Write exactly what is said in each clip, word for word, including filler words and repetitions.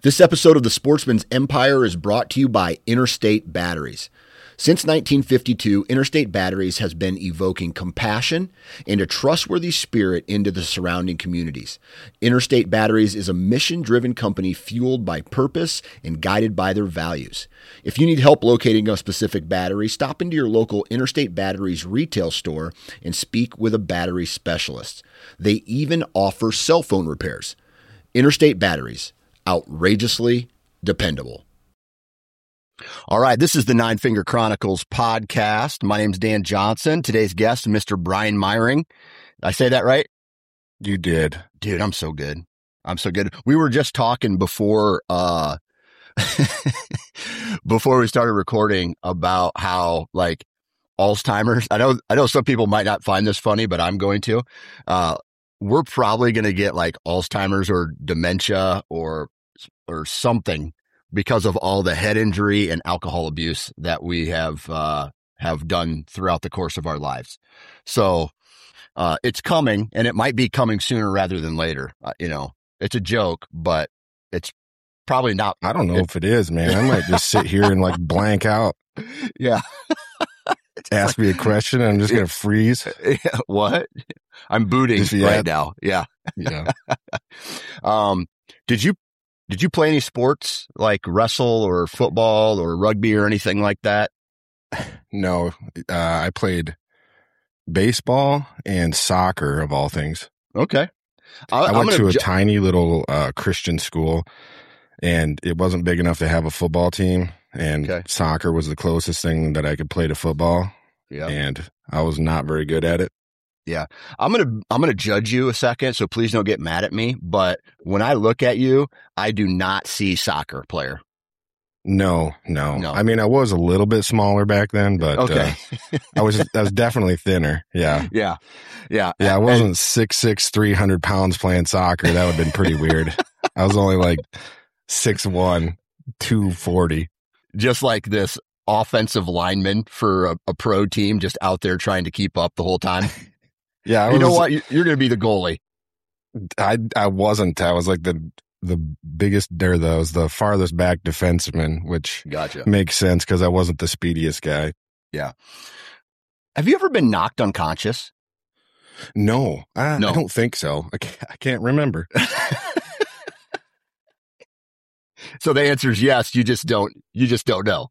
This episode of The Sportsman's Empire is brought to you by Interstate Batteries. Since nineteen fifty-two, Interstate Batteries has been evoking compassion and a trustworthy spirit into the surrounding communities. Interstate Batteries is a mission-driven company fueled by purpose and guided by their values. If you need help locating a specific battery, stop into your local Interstate Batteries retail store and speak with a battery specialist. They even offer cell phone repairs. Interstate Batteries. Outrageously dependable. All right, this is the Nine Finger Chronicles podcast. My name's Dan Johnson. Today's guest, Mister Brian Meyring. Did I say that right? You did. Dude, I'm so good. I'm so good. We were just talking before, uh, before we started recording about how, like, Alzheimer's, I know, I know some people might not find this funny, but I'm going to, uh, we're probably going to get like Alzheimer's or dementia or or something because of all the head injury and alcohol abuse that we have uh, have done throughout the course of our lives. So uh, it's coming, and it might be coming sooner rather than later. Uh, you know, it's a joke, but it's probably not. I don't know it, if it is, man. I might just sit here and like blank out. Yeah. Ask me a question and I'm just going to freeze. What? I'm booting yeah. right now. Yeah. Yeah. um, did you, did you play any sports like wrestle or football or rugby or anything like that? No, uh, I played baseball and soccer of all things. Okay. I, I went to a ju- tiny little uh, Christian school and it wasn't big enough to have a football team. And okay. Soccer was the closest thing that I could play to football. Yeah. And I was not very good at it. Yeah. I'm going to, I'm going to judge you a second. So please don't get mad at me. But when I look at you, I do not see soccer player. No, no, no. I mean, I was a little bit smaller back then, but okay. uh, I was, I was definitely thinner. Yeah. Yeah. Yeah. Yeah. I wasn't six, six, three hundred pounds playing soccer. That would have been pretty weird. I was only like six, one, two forty. Just like this offensive lineman for a, a pro team, just out there trying to keep up the whole time. Yeah. You was, know what? You're going to be the goalie. I, I wasn't. I was like the, the biggest, there, the, was the farthest back defenseman, which gotcha. Makes sense because I wasn't the speediest guy. Yeah. Have you ever been knocked unconscious? No, I, no. I don't think so. I can't, I can't remember. So the answer is yes. You just don't, you just don't know.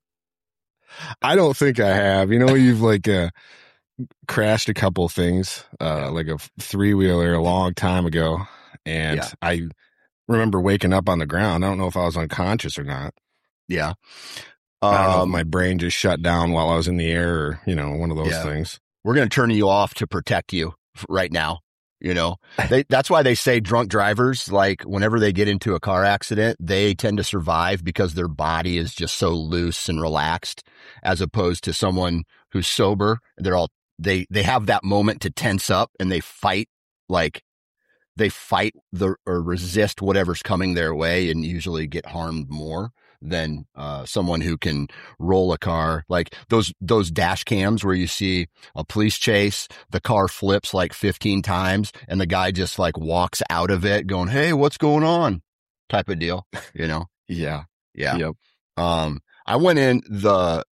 I don't think I have. You know, you've like uh, crashed a couple things, uh, like a three wheeler a long time ago. And yeah. I remember waking up on the ground. I don't know if I was unconscious or not. Yeah. Um, I don't know if Um, my brain just shut down while I was in the air or, you know, one of those yeah. things. We're going to turn you off to protect you right now. You know, they, that's why they say drunk drivers, like whenever they get into a car accident, they tend to survive because their body is just so loose and relaxed, as opposed to someone who's sober. They're all, they, they have that moment to tense up and they fight, like they fight the, or resist whatever's coming their way and usually get harmed more than uh, someone who can roll a car. Like those, those dash cams where you see a police chase, the car flips like fifteen times and the guy just like walks out of it going, "Hey, what's going on?" type of deal, you know? Yeah. Yeah. Yep. Um, I went in the,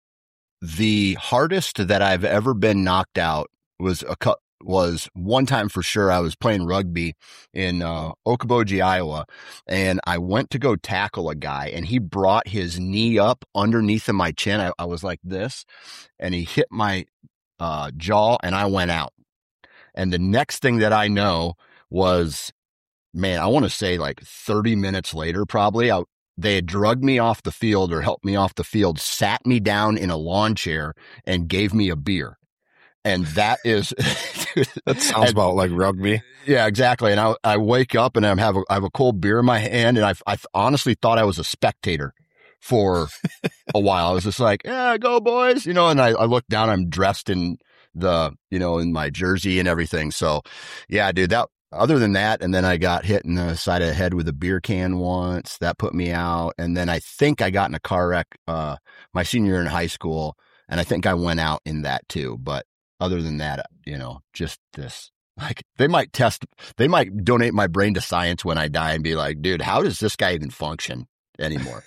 the hardest that I've ever been knocked out was a cut. was one time for sure. I was playing rugby in uh, Okoboji, Iowa, and I went to go tackle a guy, and he brought his knee up underneath of my chin. I, I was like this, and he hit my uh, jaw, and I went out. And the next thing that I know was, man, I want to say like thirty minutes later, probably, I, they had drugged me off the field or helped me off the field, sat me down in a lawn chair, and gave me a beer. And that is, that sounds and, about like rugby. Yeah, exactly. And I, I wake up and I have a, I have a cold beer in my hand, and I, I honestly thought I was a spectator for a while. I was just like, "Yeah, go boys," you know. And I, I look down, I'm dressed in the, you know, in my jersey and everything. So, yeah, dude. That other than that, and then I got hit in the side of the head with a beer can once. That put me out. And then I think I got in a car wreck uh, my senior year in high school, and I think I went out in that too. But other than that, you know, just this like they might test, they might donate my brain to science when I die and be like, dude, how does this guy even function anymore?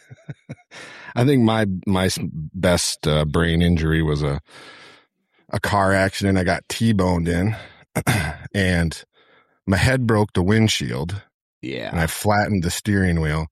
I think my my best uh, brain injury was a a car accident. I got T-boned in, and my head broke the windshield. Yeah, and I flattened the steering wheel.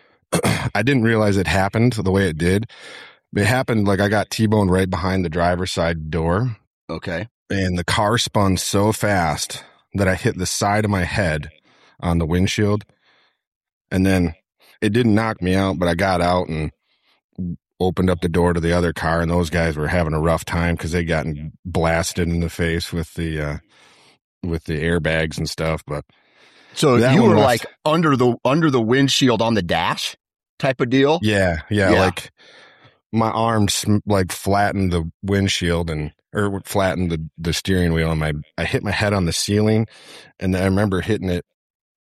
I didn't realize it happened the way it did. It happened like I got T-boned right behind the driver's side door. Okay, and the car spun so fast that I hit the side of my head on the windshield, and then it didn't knock me out, but I got out and opened up the door to the other car, and those guys were having a rough time because they got blasted in the face with the uh, with the airbags and stuff. But so you were like under the under the windshield on the dash type of deal. Yeah, yeah, yeah. Like my arms like flattened the windshield and or flattened the the steering wheel, and my I hit my head on the ceiling, and I remember hitting it.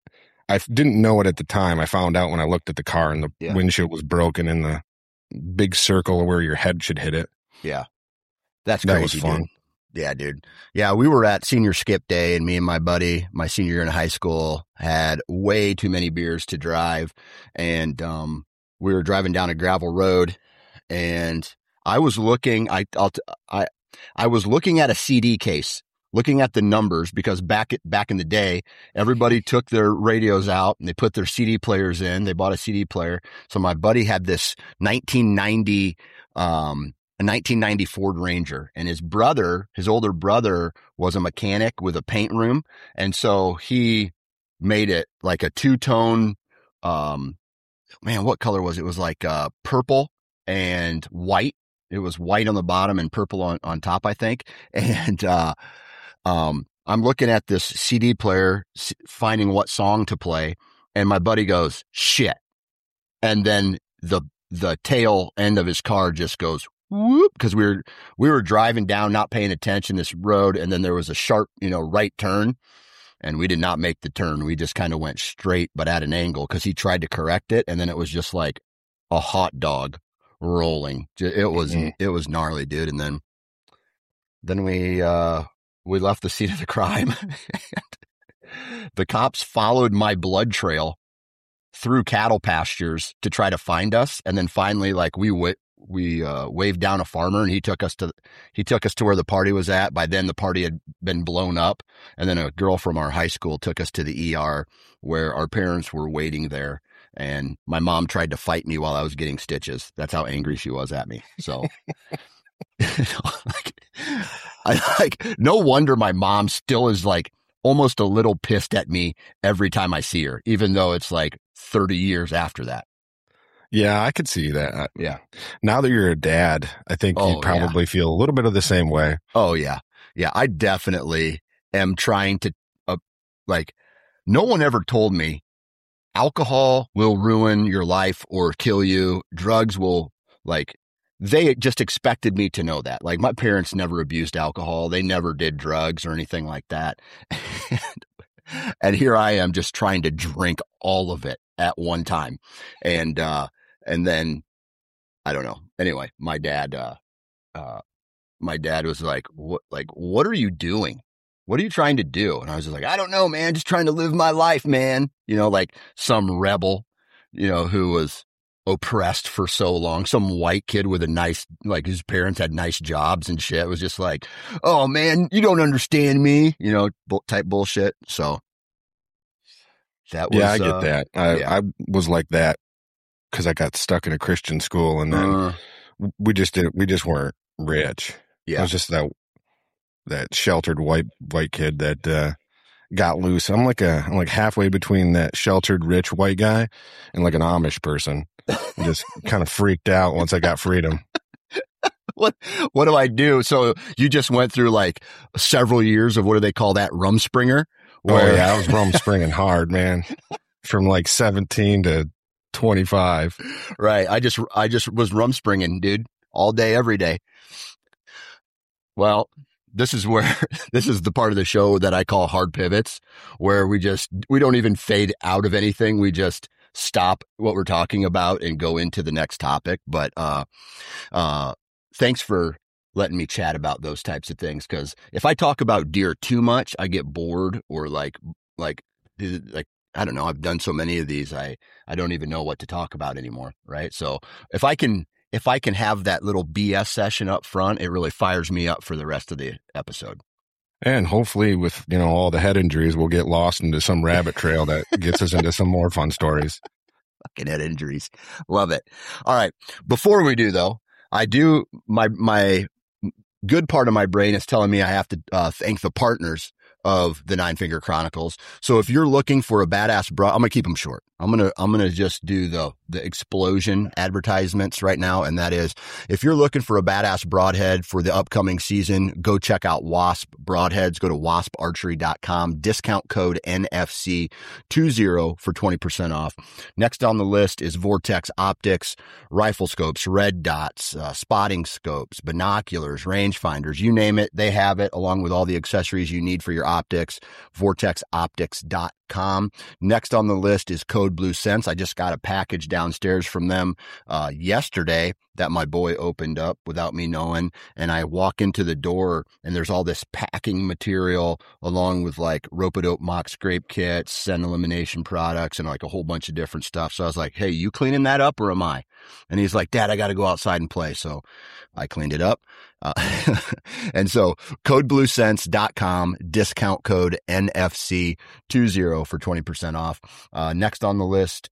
I didn't know it at the time. I found out when I looked at the car, and the yeah. windshield was broken in the big circle where your head should hit it. Yeah. That's crazy, that was fun. Dude. Yeah, dude. Yeah, we were at senior skip day, and me and my buddy, my senior year in high school, had way too many beers to drive. And um, we were driving down a gravel road, and I was looking, I, I'll, I, I was looking at a C D case, looking at the numbers, because back at, back in the day, everybody took their radios out and they put their C D players in. They bought a C D player. So my buddy had this nineteen ninety, um, a nineteen ninety Ford Ranger, and his brother, his older brother, was a mechanic with a paint room. And so he made it like a two tone, um, man, what color was it? It was like, uh, purple and white. It was white on the bottom and purple on, on top, I think. And, uh, Um, I'm looking at this C D player, finding what song to play, and my buddy goes, shit. And then the, the tail end of his car just goes whoop, because we were, we were driving down, not paying attention this road. And then there was a sharp, you know, right turn, and we did not make the turn. We just kind of went straight, but at an angle, because he tried to correct it. And then it was just like a hot dog rolling. It was, mm-hmm. it was gnarly, dude. And then, then we, uh, we left the scene of the crime. And the cops followed my blood trail through cattle pastures to try to find us. And then finally, like we w- we uh, waved down a farmer, and he took us to he took us to where the party was at. By then, the party had been blown up. And then a girl from our high school took us to the E R, where our parents were waiting there. And my mom tried to fight me while I was getting stitches. That's how angry she was at me. So. like, I like, no wonder my mom still is like almost a little pissed at me every time I see her, even though it's like thirty years after that. Yeah, I could see that. Yeah. Now that you're a dad, I think oh, you probably yeah. feel a little bit of the same way. Oh, yeah. Yeah. I definitely am trying to, uh, like, no one ever told me alcohol will ruin your life or kill you. Drugs will, like, they just expected me to know that. Like, my parents never abused alcohol. They never did drugs or anything like that. and, and here I am just trying to drink all of it at one time. And, uh, and then I don't know. Anyway, my dad, uh, uh, my dad was like, what, like, what are you doing? What are you trying to do? And I was just like, I don't know, man, just trying to live my life, man. You know, like some rebel, you know, who was oppressed for so long, some white kid with a nice, like his parents had nice jobs and shit. It was just like, oh man, you don't understand me, you know, type bullshit. So that was, yeah, I get uh, that. I, yeah. I was like that because I got stuck in a Christian school, and then uh, we just didn't, we just weren't rich. Yeah. I was just that, that sheltered white, white kid that, uh, got loose. I'm like a, I'm like halfway between that sheltered rich white guy and like an Amish person. I just kind of freaked out once I got freedom. What, what do I do? So you just went through like several years of, what do they call that? Rumspringer? Where... Oh yeah, I was rumspringing hard, man. From like seventeen to twenty-five. Right. I just, I just was rumspringing, dude, all day, every day. Well, this is where, this is the part of the show that I call hard pivots, where we just, we don't even fade out of anything. We just stop what we're talking about and go into the next topic. But, uh, uh, thanks for, letting me chat about those types of things. Cause if I talk about deer too much, I get bored or like, like, like, I don't know. I've done so many of these. I, I don't even know what to talk about anymore. Right. So if I can, if I can have that little B S session up front, it really fires me up for the rest of the episode. And hopefully with, you know, all the head injuries, we'll get lost into some rabbit trail that gets us into some more fun stories. Fucking head injuries. Love it. All right. Before we do though, I do my, my good part of my brain is telling me I have to uh, thank the partners of the Nine Finger Chronicles. So if you're looking for a badass broad, I'm going to keep them short. I'm going to, I'm going to just do the, the explosion advertisements right now. And that is, if you're looking for a badass broadhead for the upcoming season, go check out Wasp Broadheads. Go to wasp archery dot com, discount code N F C twenty for twenty percent off. Next on the list is Vortex Optics, rifle scopes, red dots, uh, spotting scopes, binoculars, rangefinders, you name it. They have it along with all the accessories you need for your optics, vortex optics dot com. Next on the list is Code Blue Sense. I just got a package downstairs from them uh, yesterday that my boy opened up without me knowing. And I walk into the door and there's all this packing material along with like rope-a-dope mock scrape kits, scent elimination products, and like a whole bunch of different stuff. So I was like, hey, you cleaning that up or am I? And he's like, Dad, I got to go outside and play. So I cleaned it up. Uh, and so code blue sense dot com, discount code N F C twenty for twenty percent off. Uh, next on the list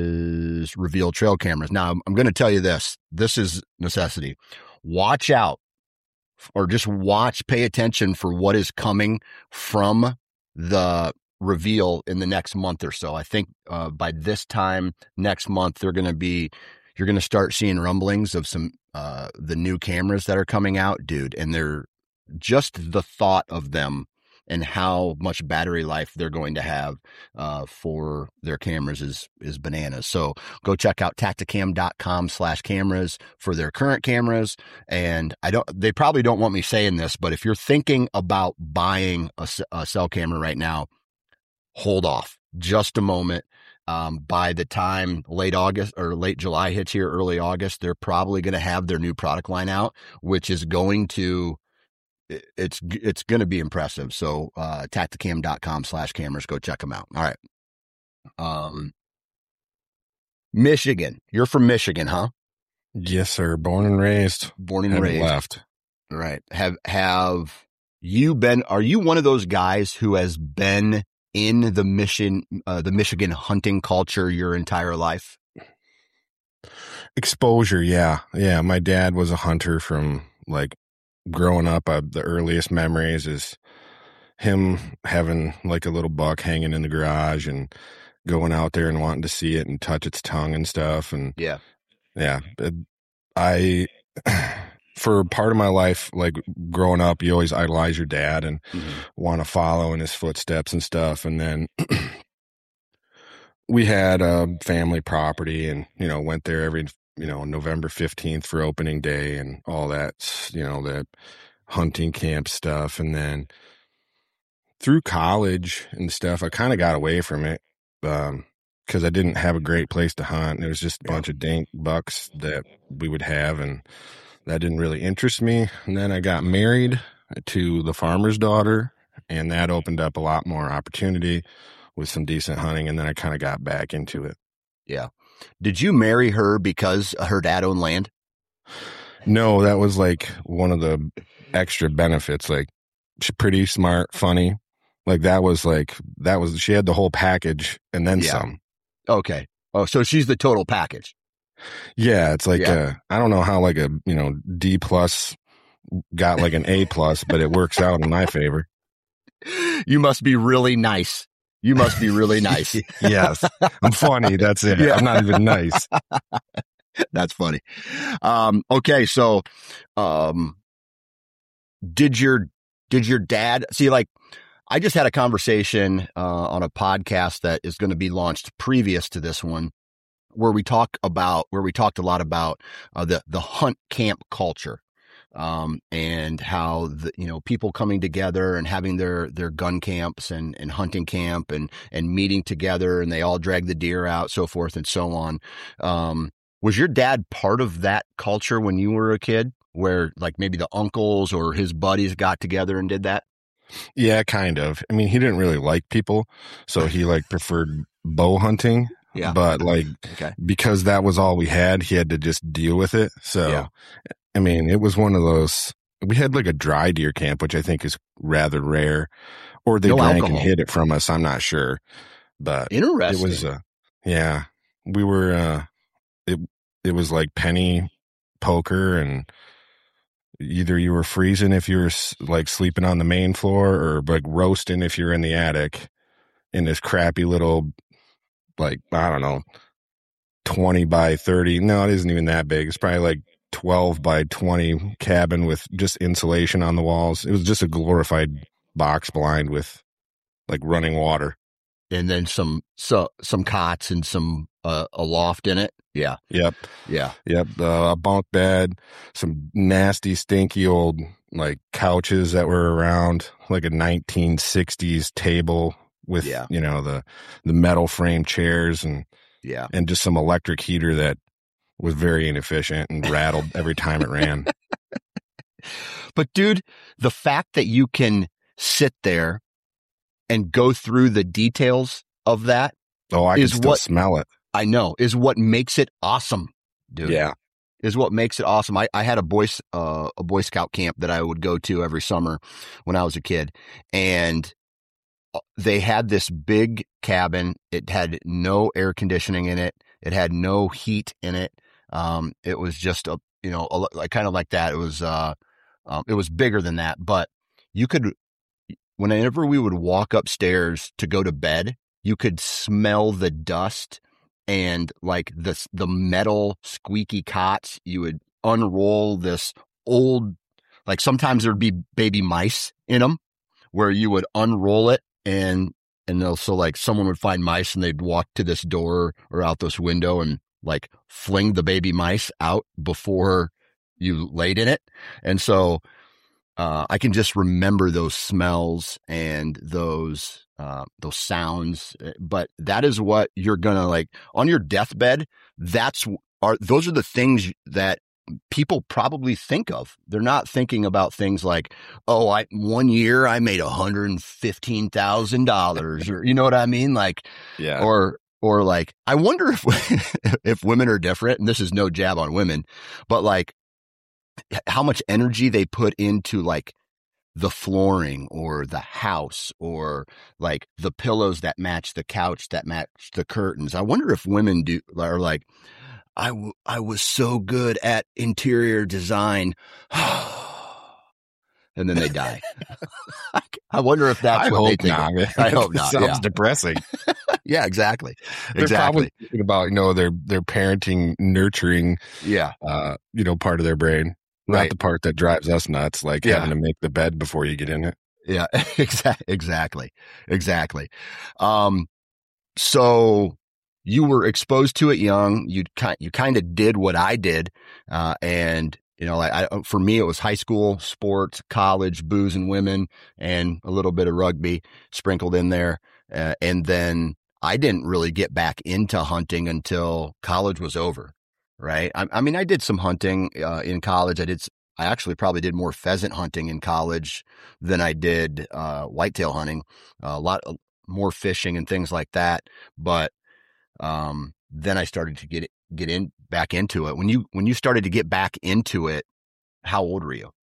is Reveal trail cameras. Now I'm, I'm going to tell you this, this is necessity. Watch out or just watch, pay attention for what is coming from the Reveal in the next month or so. I think, uh, by this time next month, they're going to be, you're going to start seeing rumblings of some, uh, the new cameras that are coming out, dude. And they're just the thought of them and how much battery life they're going to have, uh, for their cameras is, is bananas. So go check out tacticam dot com slash cameras for their current cameras. And I don't, they probably don't want me saying this, but if you're thinking about buying a, a cell camera right now, hold off just a moment. Um, by the time late August or late July hits here, early August, they're probably going to have their new product line out, which is going to, it's, it's going to be impressive. So, uh, tacticam dot com slash cameras, go check them out. All right. Um, Michigan, you're from Michigan, huh? Yes, sir. Born and raised. Born and Haven't raised. Left. Right. Have, have you been, are you one of those guys who has been in the mission, uh, the Michigan hunting culture your entire life? Exposure. Yeah. Yeah. My dad was a hunter from like growing up. Uh, the earliest memories is him having like a little buck hanging in the garage and going out there and wanting to see it and touch its tongue and stuff. And yeah, yeah, it, I, for part of my life, like growing up, you always idolize your dad and mm-hmm. want to follow in his footsteps and stuff. And then we had a family property and, you know, went there every, you know, November fifteenth for opening day and all that, you know, that hunting camp stuff. And then through college and stuff, I kind of got away from it. Um, cause I didn't have a great place to hunt. It was just a bunch of dank bucks that we would have. And that didn't really interest me. And then I got married to the farmer's daughter, and that opened up a lot more opportunity with some decent hunting. And then I kind of got back into it. Yeah. Did you marry her because her dad owned land? No, that was like one of the extra benefits. Like she's pretty smart, funny. Like that was like, that was, she had the whole package and then yeah. some. Okay. Oh, so she's the total package. Yeah, it's like yeah. uh, I don't know how like a you know D plus got like an A plus, but it works out in my favor. You must be really nice. You must be really nice. Yes, I'm funny. That's it. Yeah. I'm not even nice. That's funny. Um, okay, so um, did your did your dad see like? I just had a conversation uh, on a podcast that is going to be launched previous to this one, where we talk about, where we talked a lot about uh, the, the hunt camp culture, um, and how the, you know, people coming together and having their, their gun camps and, and hunting camp and, and meeting together, and they all drag the deer out, so forth and so on. Um, was your dad part of that culture when you were a kid? where like maybe the uncles or his buddies got together and did that? Yeah, kind of. I mean, he didn't really like people, so he like preferred bow hunting. Yeah. But like, okay. because that was all we had, he had to just deal with it. So, yeah. I mean, it was one of those, we had like a dry deer camp, which I think is rather rare, or they no drank alcohol. and hid it from us. I'm not sure, but interesting. It was, uh, yeah, we were, uh, it, it was like penny poker, and either you were freezing if you were like sleeping on the main floor, or like roasting if you're in the attic in this crappy little, like, I don't know, twenty by thirty. No, it isn't even that big. It's probably like twelve by twenty cabin with just insulation on the walls. It was just a glorified box blind with like running water. And then some, so, some cots and some, uh, a loft in it. Yeah. Yep. Yeah. Yep. Uh, a bunk bed, some nasty, stinky old like couches that were around, like a nineteen sixties table with, yeah. you know, the, the metal frame chairs, and, yeah. and just some electric heater that was very inefficient and rattled every time it ran. But dude, the fact that you can sit there and go through the details of that. Oh, I is can still what, smell it. I know, is what makes it awesome, dude. Yeah. Is what makes it awesome. I, I had a boy, uh, a Boy Scout camp that I would go to every summer when I was a kid, and they had this big cabin. It had no air conditioning in it. It had no heat in it. Um, it was just a, you know, a, like kind of like that. It was, uh, um, it was bigger than that, but you could, whenever we would walk upstairs to go to bed, you could smell the dust and like the, the metal squeaky cots. You would unroll this old, like sometimes there'd be baby mice in them, where you would unroll it, and, and they'll, so like someone would find mice and they'd walk to this door or out this window and like fling the baby mice out before you laid in it. And so, uh, I can just remember those smells and those, uh, those sounds, but that is what you're gonna like on your deathbed. That's are, those are the things that people probably think of. They're not thinking about things like, oh, I, one year I made one hundred fifteen thousand dollars, or, you know what I mean? Like, yeah. Or, or like, I wonder if, if women are different, and this is no jab on women, but like how much energy they put into like the flooring or the house, or like the pillows that match the couch, that match the curtains. I wonder if women do are like, I, w- I was so good at interior design. And then they die. I wonder if that's I what hope they think. Not. I hope not. Sounds yeah. depressing. Yeah, exactly. They're exactly. probably thinking about, you know, their, their parenting, nurturing, yeah. uh, you know, part of their brain, not right. the part that drives us nuts, like yeah. having to make the bed before you get in it. Yeah, exactly. Exactly. Exactly. Um, so you were exposed to it young. You kind, you kind of did what I did. Uh, and, you know, I, I, for me, it was high school, sports, college, booze and women, and a little bit of rugby sprinkled in there. Uh, and then I didn't really get back into hunting until college was over. Right. I, I mean, I did some hunting, uh, in college. I did, I actually probably did more pheasant hunting in college than I did, uh, whitetail hunting, uh, a lot more fishing and things like that. But, um, then I started to get get in back into it. When you, when you started to get back into it, how old were you?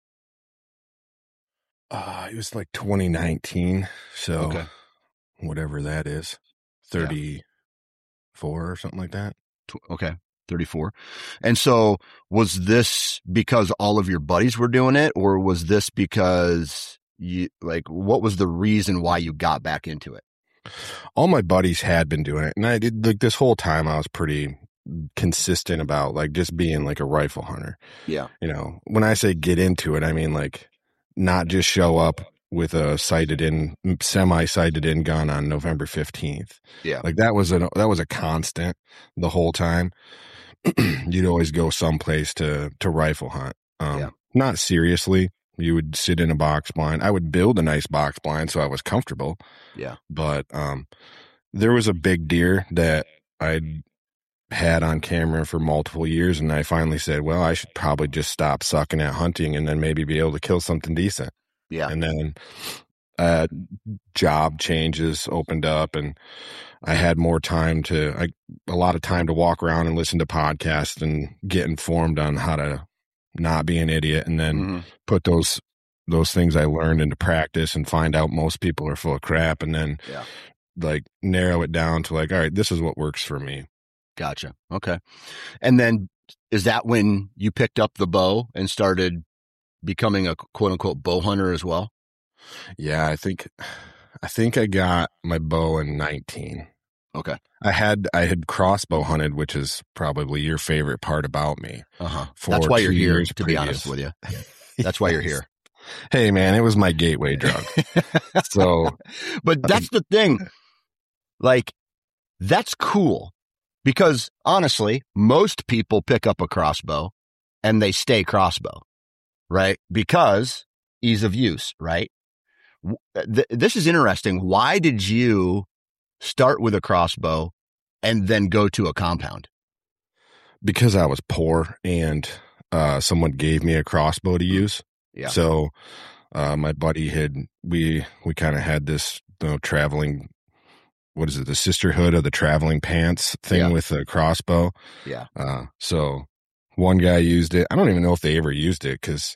Uh, it was like twenty nineteen. So okay. whatever that is, thirty-four yeah. or something like that. Okay. thirty-four. And so was this because all of your buddies were doing it, or was this because you, like, what was the reason why you got back into it? All my buddies had been doing it. And I did, like, this whole time I was pretty consistent about like just being like a rifle hunter. Yeah. You know, when I say get into it, I mean like not just show up with a sighted in, semi sighted in gun on November fifteenth. Yeah. Like that was a, that was a constant the whole time. You'd always go someplace to, to rifle hunt. Um, yeah. Not seriously. You would sit in a box blind. I would build a nice box blind so I was comfortable. Yeah. But, um, there was a big deer that I'd had on camera for multiple years. And I finally said, well, I should probably just stop sucking at hunting and then maybe be able to kill something decent. Yeah. And then uh, job changes opened up, and I had more time to, I, a lot of time to walk around and listen to podcasts and get informed on how to not be an idiot, and then mm-hmm. put those those things I learned into practice and find out most people are full of crap, and then yeah. like narrow it down to like, all right, this is what works for me. Gotcha. Okay. And then is that when you picked up the bow and started becoming a quote unquote bow hunter as well? Yeah, I think, I think I got my bow in nineteen. Okay. I had, I had crossbow hunted, which is probably your favorite part about me. Uh-huh. That's why you're here, to previous. be honest with you. That's why you're here. Hey man, it was my gateway drug. So, but that's the thing. Like, that's cool because honestly, most people pick up a crossbow and they stay crossbow, right? Because ease of use, right? Th- this is interesting. Why did you start with a crossbow and then go to a compound? Because I was poor and uh, someone gave me a crossbow to use. Yeah. So uh, my buddy had, we, we kind of had this, you know, traveling, what is it? The sisterhood of the traveling pants thing yeah. with a crossbow. Yeah. Uh, so one guy used it. I don't even know if they ever used it because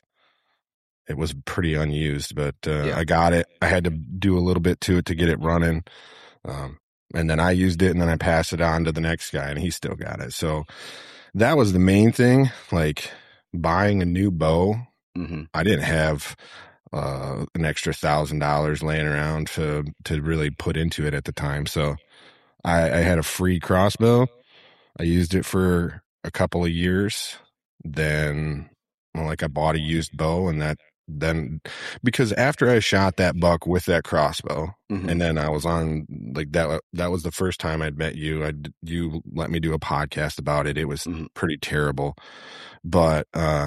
it was pretty unused, but uh, yeah. I got it. I had to do a little bit to it to get it running. Um, and then I used it, and then I passed it on to the next guy, and he still got it. So that was the main thing. Like buying a new bow, mm-hmm. I didn't have uh, an extra thousand dollars laying around to to really put into it at the time. So I, I had a free crossbow. I used it for a couple of years. Then, well, like I bought a used bow, and that. Then because after I shot that buck with that crossbow mm-hmm. and then I was on like that, that was the first time I'd met you. I, you let me do a podcast about it. It was mm-hmm. pretty terrible. But, uh,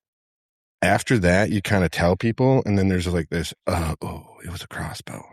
after that, you kind of tell people, and then there's like this, uh, oh, it was a crossbow.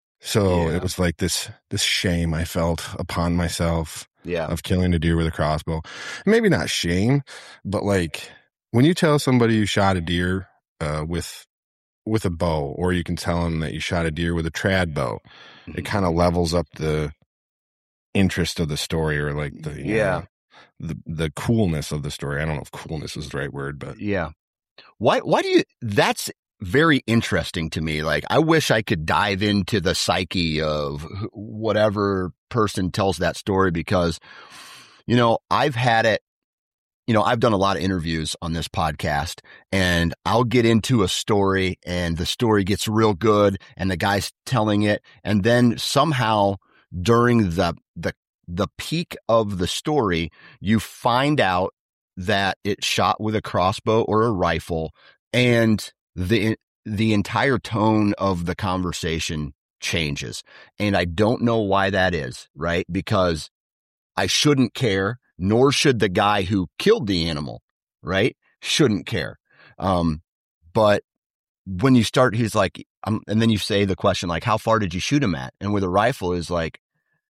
So yeah. it was like this, this shame I felt upon myself yeah. of killing a deer with a crossbow. Maybe not shame, but like when you tell somebody you shot a deer Uh, with with a bow, or you can tell them that you shot a deer with a trad bow, mm-hmm. it kind of levels up the interest of the story, or like the yeah know, the the coolness of the story. I don't know if coolness is the right word, but yeah. Why why do you? That's very interesting to me. Like I wish I could dive into the psyche of whatever person tells that story, because you know I've had it. You know, I've done a lot of interviews on this podcast, and I'll get into a story and the story gets real good and the guy's telling it. And then somehow during the, the, the peak of the story, you find out that it shot with a crossbow or a rifle, and the, the entire tone of the conversation changes. And I don't know why that is, right? Because I shouldn't care. Nor should the guy who killed the animal, right? Shouldn't care. Um, but when you start, he's like, um, and then you say the question, like, how far did you shoot him at? And with a rifle is like,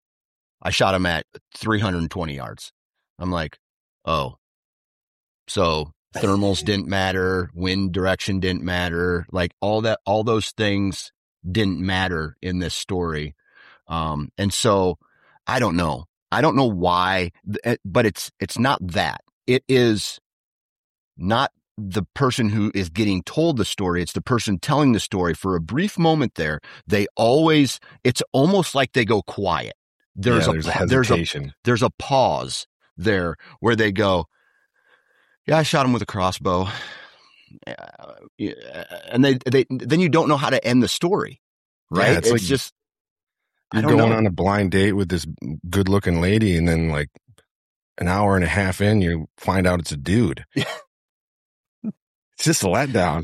I shot him at three hundred twenty yards. I'm like, oh, so thermals didn't matter. Wind direction didn't matter. Like all that, all those things didn't matter in this story. Um, and so I don't know. I don't know why, but it's, it's not that. It is not the person who is getting told the story. It's the person telling the story. For a brief moment there, they always, it's almost like they go quiet. There's yeah, a, there's a hesitation. There's a, there's a pause there where they go, yeah, I shot him with a crossbow. And they, they, then you don't know how to end the story, right? Yeah, it's it's like, just, You're going know. on a blind date with this good looking lady, and then like an hour and a half in, you find out it's a dude. It's just a letdown.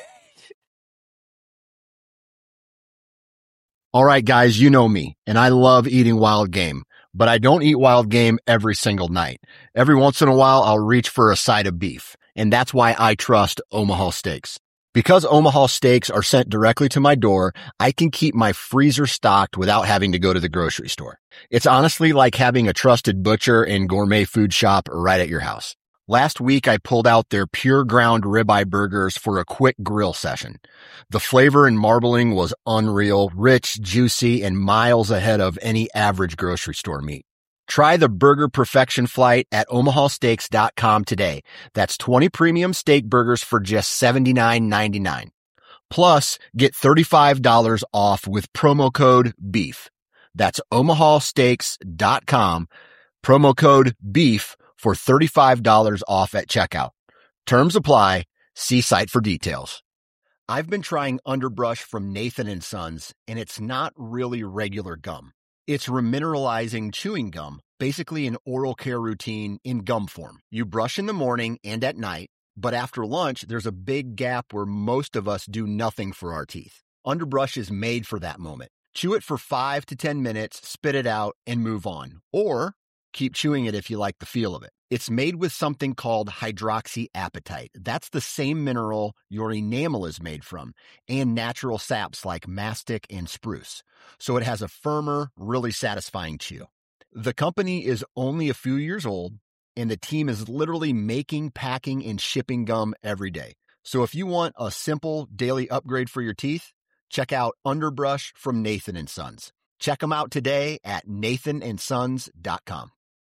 All right, guys, you know me, and I love eating wild game, but I don't eat wild game every single night. Every once in a while, I'll reach for a side of beef, and that's why I trust Omaha Steaks. Because Omaha steaks are sent directly to my door, I can keep my freezer stocked without having to go to the grocery store. It's honestly like having a trusted butcher and gourmet food shop right at your house. Last week, I pulled out their pure ground ribeye burgers for a quick grill session. The flavor and marbling was unreal, rich, juicy, and miles ahead of any average grocery store meat. Try the Burger Perfection Flight at omaha steaks dot com today. That's twenty premium steak burgers for just seventy-nine ninety-nine. Plus, get thirty-five dollars off with promo code BEEF. That's omaha steaks dot com, promo code BEEF for thirty-five dollars off at checkout. Terms apply. See site for details. I've been trying Underbrush from Nathan and Sons, and it's not really regular gum. It's remineralizing chewing gum, basically an oral care routine in gum form. You brush in the morning and at night, but after lunch, there's a big gap where most of us do nothing for our teeth. Underbrush is made for that moment. Chew it for five to ten minutes, spit it out, and move on. Or keep chewing it if you like the feel of it. It's made with something called hydroxyapatite. That's the same mineral your enamel is made from, and natural saps like mastic and spruce. So it has a firmer, really satisfying chew. The company is only a few years old, and the team is literally making, packing, and shipping gum every day. So if you want a simple daily upgrade for your teeth, check out Underbrush from Nathan and Sons. Check them out today at nathan and sons dot com.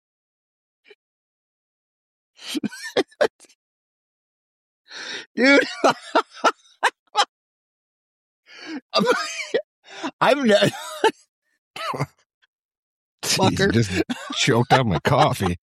Dude, I'm, I'm not. Jeez, just choked up my coffee.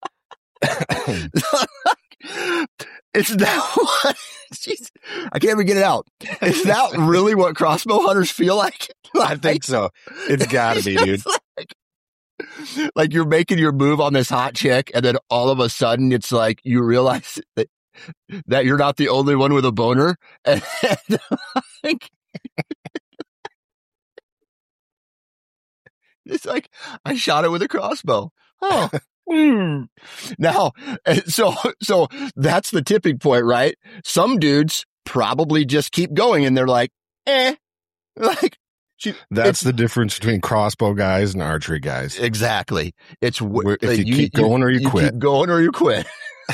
It's that. Jeez, I can't even get it out. Is that really what crossbow hunters feel like? like I think so. It's got to be, dude. Like, like you're making your move on this hot chick, and then all of a sudden, it's like you realize that that you're not the only one with a boner. And, and like, it's like I shot it with a crossbow. Oh. Mm. Now, so, so that's the tipping point, right? Some dudes probably just keep going and they're like, eh, like, she, that's the difference between crossbow guys and archery guys. Exactly. It's Where, if you, you keep going or you, you quit. Keep going or you quit.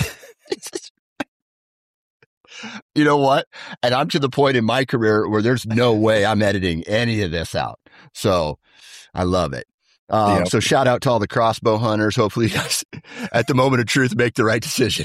You know what? And I'm to the point in my career where there's no way I'm editing any of this out. So I love it. Um, yep. So shout out to all the crossbow hunters. Hopefully you guys at the moment of truth make the right decision.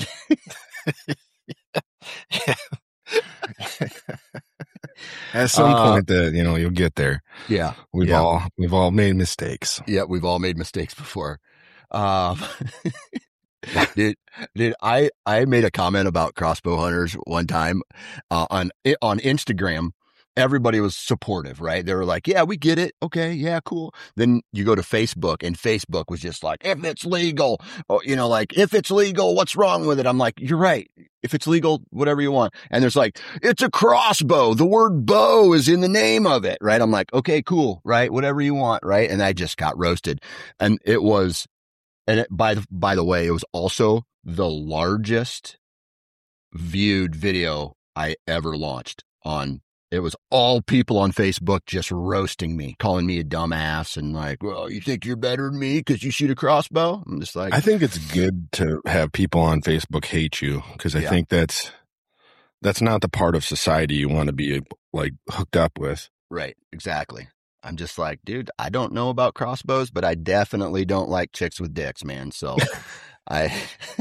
At some uh, point that, you know, you'll get there. Yeah. We've yeah. all, we've all made mistakes. Yeah. We've all made mistakes before. Um, did, did I, I made a comment about crossbow hunters one time, uh, on, on Instagram. Everybody was supportive, right? They were like, yeah, we get it. Okay. Yeah, cool. Then you go to Facebook and Facebook was just like, if it's legal, or, you know, like, if it's legal, what's wrong with it? I'm like, you're right. If it's legal, whatever you want. And there's like, it's a crossbow. The word bow is in the name of it, right? I'm like, okay, cool. Right. Whatever you want. Right. And I just got roasted. And it was, and it, by the, by the way, it was also the largest viewed video I ever launched on. It was all people on Facebook just roasting me, calling me a dumbass and like, well, you think you're better than me because you shoot a crossbow? I'm just like, I think it's good to have people on Facebook hate you because I yeah. think that's, that's not the part of society you want to be like hooked up with. Right. Exactly. I'm just like, dude, I don't know about crossbows, but I definitely don't like chicks with dicks, man. So I...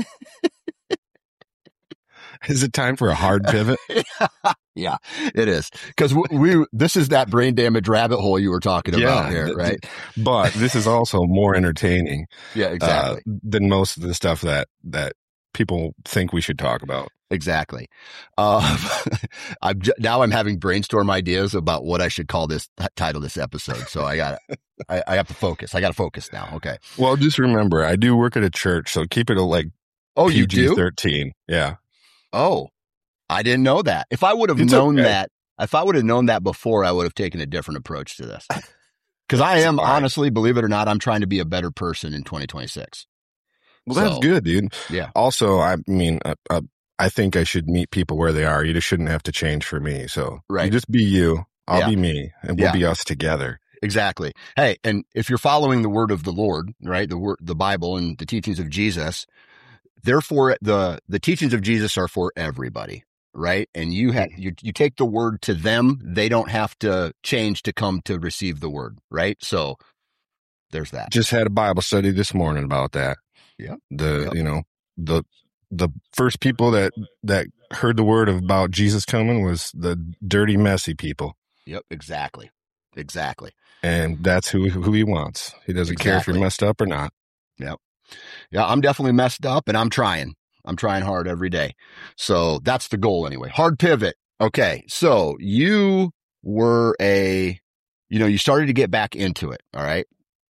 Is it time for a hard pivot? Yeah, it is. Because we, we, this is that brain damage rabbit hole you were talking about yeah, here, right? But this is also more entertaining. Yeah, exactly. Uh, than most of the stuff that, that people think we should talk about. Exactly. Um, I'm j- now I'm having brainstorm ideas about what I should call this, title this episode. So I got I, I have to focus. I got to focus now. Okay. Well, just remember, I do work at a church, so keep it a, like oh, P G you do? thirteen. Yeah. Oh, I didn't know that. If I would have it's known okay. that, if I would have known that before, I would have taken a different approach to this. Because I am, right. honestly, believe it or not, I'm trying to be a better person in twenty twenty-six. Well, so, that's good, dude. Yeah. Also, I mean, uh, uh, I think I should meet people where they are. You just shouldn't have to change for me. So right. You just be you. I'll yeah. be me, and we'll yeah. be us together. Exactly. Hey, and if you're following the word of the Lord, right, the word, the Bible and the teachings of Jesus, therefore the, the teachings of Jesus are for everybody, right? And you have, you, you take the word to them. They don't have to change to come to receive the word, right? So there's that. Just had a Bible study this morning about that. Yeah. The, yep. you know, the, the first people that, that heard the word about Jesus coming was the dirty, messy people. Yep. Exactly. Exactly. And that's who, who he wants. He doesn't exactly. care if you're messed up or not. Yep. Yeah. I'm definitely messed up, and I'm trying. I'm trying hard every day. So that's the goal anyway. Hard pivot. Okay. So you were a, you know, you started to get back into it. All right.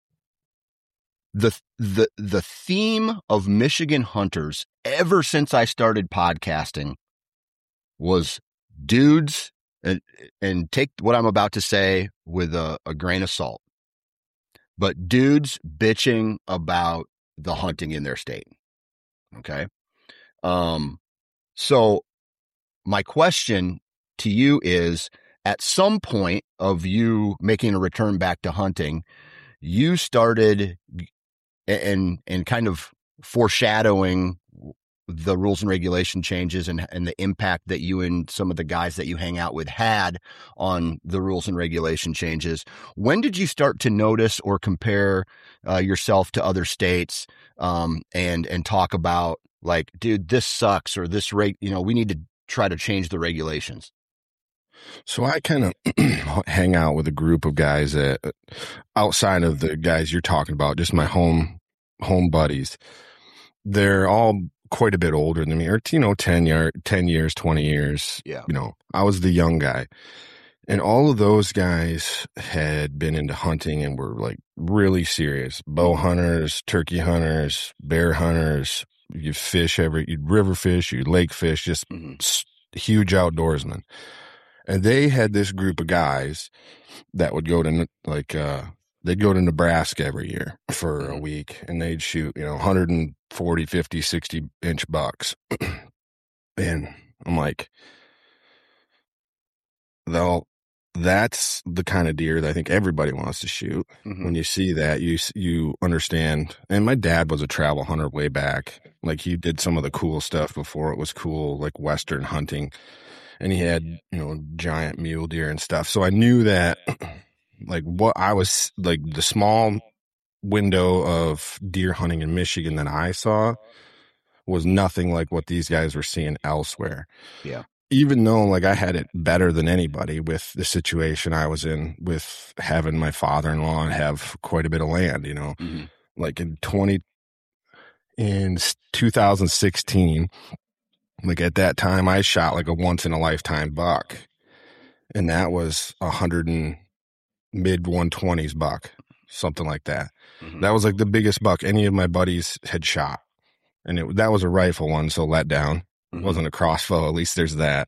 The, the, the theme of Michigan hunters ever since I started podcasting was dudes, and, and take what I'm about to say with a, a grain of salt, but dudes bitching about the hunting in their state. Okay. Um, so my question to you is, at some point of you making a return back to hunting, you started and, and kind of foreshadowing the rules and regulation changes and, and the impact that you and some of the guys that you hang out with had on the rules and regulation changes. When did you start to notice or compare uh, yourself to other states, um, and, and talk about like, dude, this sucks, or this rate, you know, we need to try to change the regulations? So I kind of hang out with a group of guys that outside of the guys you're talking about, just my home, home buddies. They're all quite a bit older than me, or, you know, ten year, ten years, twenty years. Yeah. You know, I was the young guy, and all of those guys had been into hunting and were like really serious bow hunters, turkey hunters, bear hunters. You fish every, you'd river fish, you lake fish, just mm-hmm. huge outdoorsmen. And they had this group of guys that would go to like, uh, they'd go to Nebraska every year for mm-hmm. a week, and they'd shoot, you know, one forty, fifty, sixty inch bucks. And I'm like, though, that's the kind of deer that I think everybody wants to shoot. Mm-hmm. When you see that, you, you understand. And my dad was a travel hunter way back. Like, he did some of the cool stuff before it was cool, like Western hunting. And he had, you know, giant mule deer and stuff. So I knew that, like, what I was, like, the small window of deer hunting in Michigan that I saw was nothing like what these guys were seeing elsewhere. Yeah. Even though, like, I had it better than anybody with the situation I was in with having my father-in-law and have quite a bit of land, you know. Mm-hmm. Like, in twenty, in two thousand sixteen, like, at that time, I shot like a once-in-a-lifetime buck, and that was a hundred and mid one twenties buck, something like that. Mm-hmm. That was like the biggest buck any of my buddies had shot, and it, that was a rifle one, so let down. Mm-hmm. It wasn't a crossbow. At least there's that.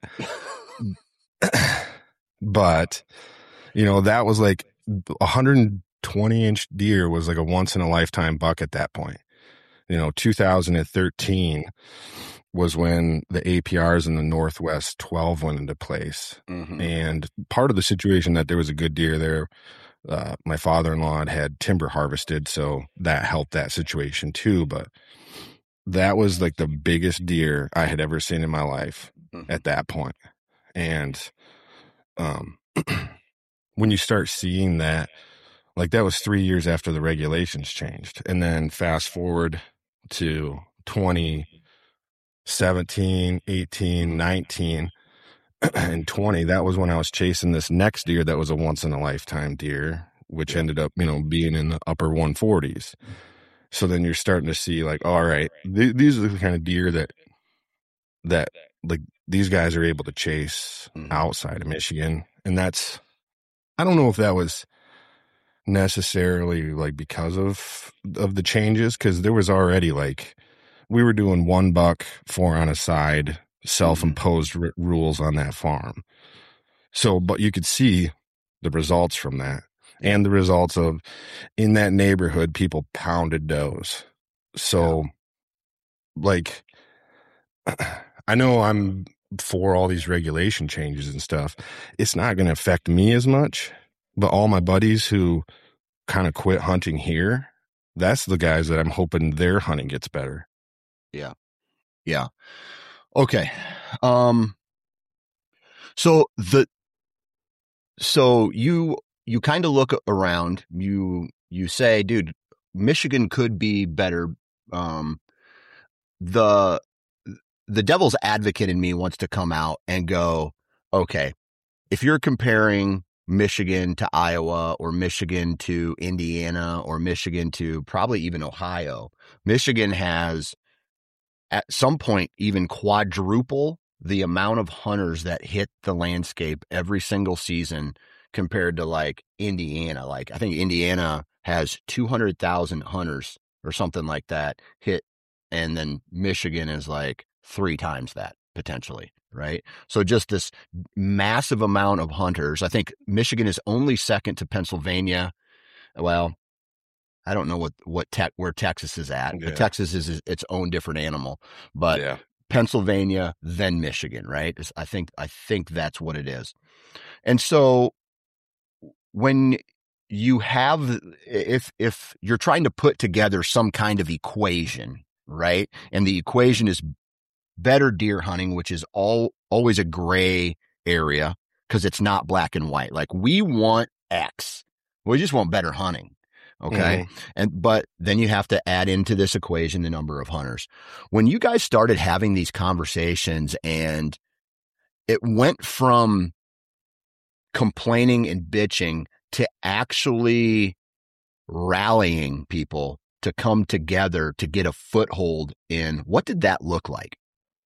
But, you know, that was like a hundred twenty inch deer was like a once-in-a-lifetime buck at that point. You know, two thousand thirteen was when the A P Rs in the Northwest twelve went into place. Mm-hmm. And part of the situation that there was a good deer there, uh, my father-in-law had had timber harvested, so that helped that situation too. But that was like the biggest deer I had ever seen in my life mm-hmm. at that point. And um, when you start seeing that, like, that was three years after the regulations changed. And then fast forward to twenty seventeen, eighteen, nineteen, and twenty, that was when I was chasing this next deer that was a once-in-a-lifetime deer, which yeah. ended up, you know, being in the upper one forties. So then you're starting to see, like, all right, th- these are the kind of deer that, that, like, these guys are able to chase mm-hmm. outside of Michigan. And that's, I don't know if that was necessarily, like, because of, of the changes, because there was already, like, we were doing one buck, four on a side, self-imposed r- rules on that farm. So, but you could see the results from that, and the results of, in that neighborhood, people pounded does. So, yeah. like, I know I'm for all these regulation changes and stuff. It's not going to affect me as much, but all my buddies who kind of quit hunting here, that's the guys that I'm hoping their hunting gets better. Yeah. Yeah. Okay. Um, so the, so you, you kind of look around, you, you say, dude, Michigan could be better. Um, the, the devil's advocate in me wants to come out and go, okay, if you're comparing Michigan to Iowa or Michigan to Indiana or Michigan to probably even Ohio, Michigan has at some point even quadruple the amount of hunters that hit the landscape every single season compared to like Indiana. Like I think Indiana has two hundred thousand hunters or something like that hit. And then Michigan is like three times that potentially. Right. So just this massive amount of hunters. I think Michigan is only second to Pennsylvania. Well, I don't know what, what tech, where Texas is at. Yeah. Texas is, is its own different animal, but yeah. Pennsylvania, then Michigan, right? I think, I think that's what it is. And so when you have, if, if you're trying to put together some kind of equation, right? And the equation is better deer hunting, which is all always a gray area because it's not black and white. Like we want X. We just want better hunting. Okay. Mm-hmm. And, but then you have to add into this equation the number of hunters. When you guys started having these conversations and it went from complaining and bitching to actually rallying people to come together to get a foothold in, what did that look like?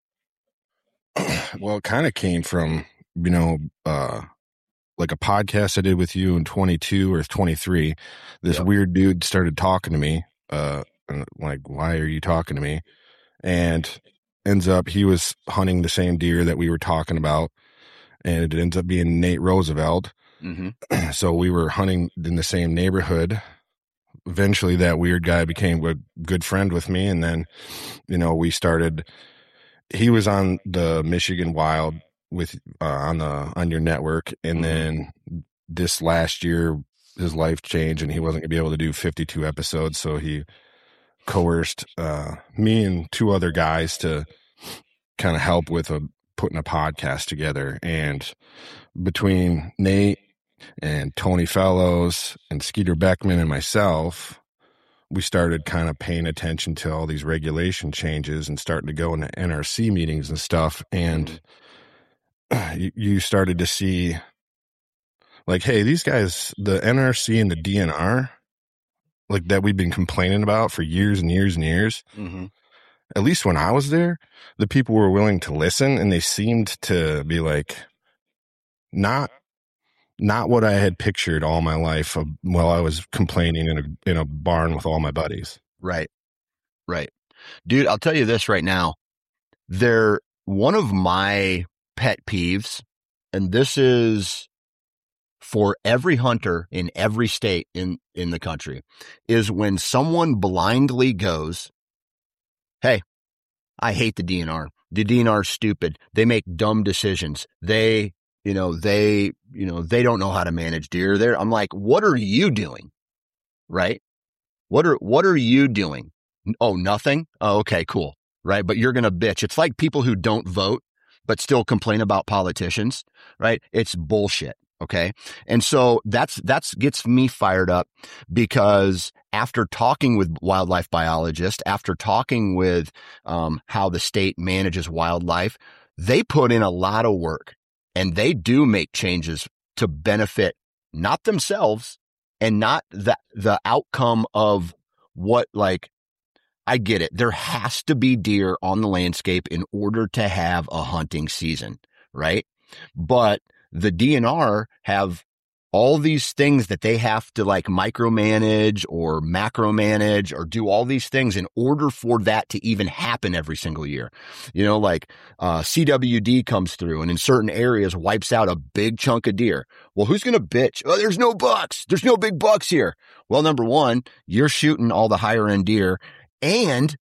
Well, it kind of came from, you know, uh, like a podcast I did with you in twenty-two or twenty-three. This yep. weird dude started talking to me. Uh, and like, why are you talking to me? And ends up, he was hunting the same deer that we were talking about. And it ends up being Nate Roosevelt. Mm-hmm. So we were hunting in the same neighborhood. Eventually that weird guy became a good friend with me. And then, you know, we started, he was on the Michigan Wild with, uh, on the, on your network. And mm-hmm. then this last year, his life changed and he wasn't gonna be able to do fifty-two episodes. So he coerced, uh, me and two other guys to kind of help with a, putting a podcast together. And between Nate and Tony Fellows and Skeeter Beckman and myself, we started kind of paying attention to all these regulation changes and starting to go into N R C meetings and stuff. And you, you started to see like, hey, these guys, the N R C and the D N R, like that we've been complaining about for years and years and years. Mm-hmm. At least when I was there, the people were willing to listen and they seemed to be like, not, not what I had pictured all my life of, while I was complaining in a, in a barn with all my buddies. Right. Right. Dude, I'll tell you this right now. They're one of my pet peeves, and this is for every hunter in every state in, in the country, is when someone blindly goes, hey, I hate the D N R. The D N R is stupid. They make dumb decisions. They, you know, they, you know, they don't know how to manage deer there. I'm like, what are you doing? Right? What are, what are you doing? Oh, nothing. Oh, okay, cool. Right. But you're going to bitch. It's like people who don't vote, but still complain about politicians, right? It's bullshit. Okay. And so that's, that's gets me fired up because after talking with wildlife biologists, after talking with, um, how the state manages wildlife, they put in a lot of work and they do make changes to benefit not themselves and not the, the outcome of what, like, I get it. There has to be deer on the landscape in order to have a hunting season, right? But the D N R have all these things that they have to like micromanage or macromanage or do all these things in order for that to even happen every single year. You know, like, uh, C W D comes through and in certain areas wipes out a big chunk of deer. Well, who's going to bitch? Oh, there's no bucks. There's no big bucks here. Well, number one, you're shooting all the higher end deer and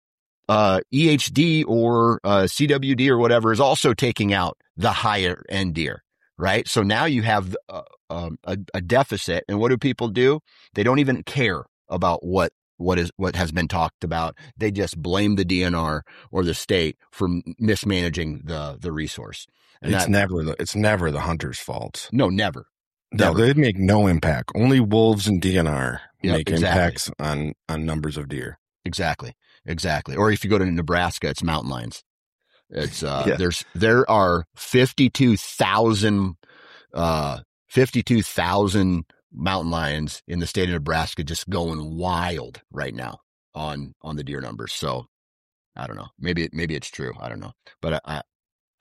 uh, E H D or uh, C W D or whatever is also taking out the higher end deer, right? So now you have uh, um, a, a deficit. And what do people do? They don't even care about what what is what has been talked about. They just blame the D N R or the state for mismanaging the the resource. And it's that, never the it's never the hunter's fault. No, never. No, never. They make no impact. Only wolves and D N R Yep, make exactly. impacts on on numbers of deer. Exactly. Exactly. Or if you go to Nebraska, it's mountain lions. It's uh Yeah. there's there are fifty-two thousand uh fifty-two thousand mountain lions in the state of Nebraska just going wild right now on on the deer numbers. So I don't know. Maybe it maybe it's true. I don't know. But I, I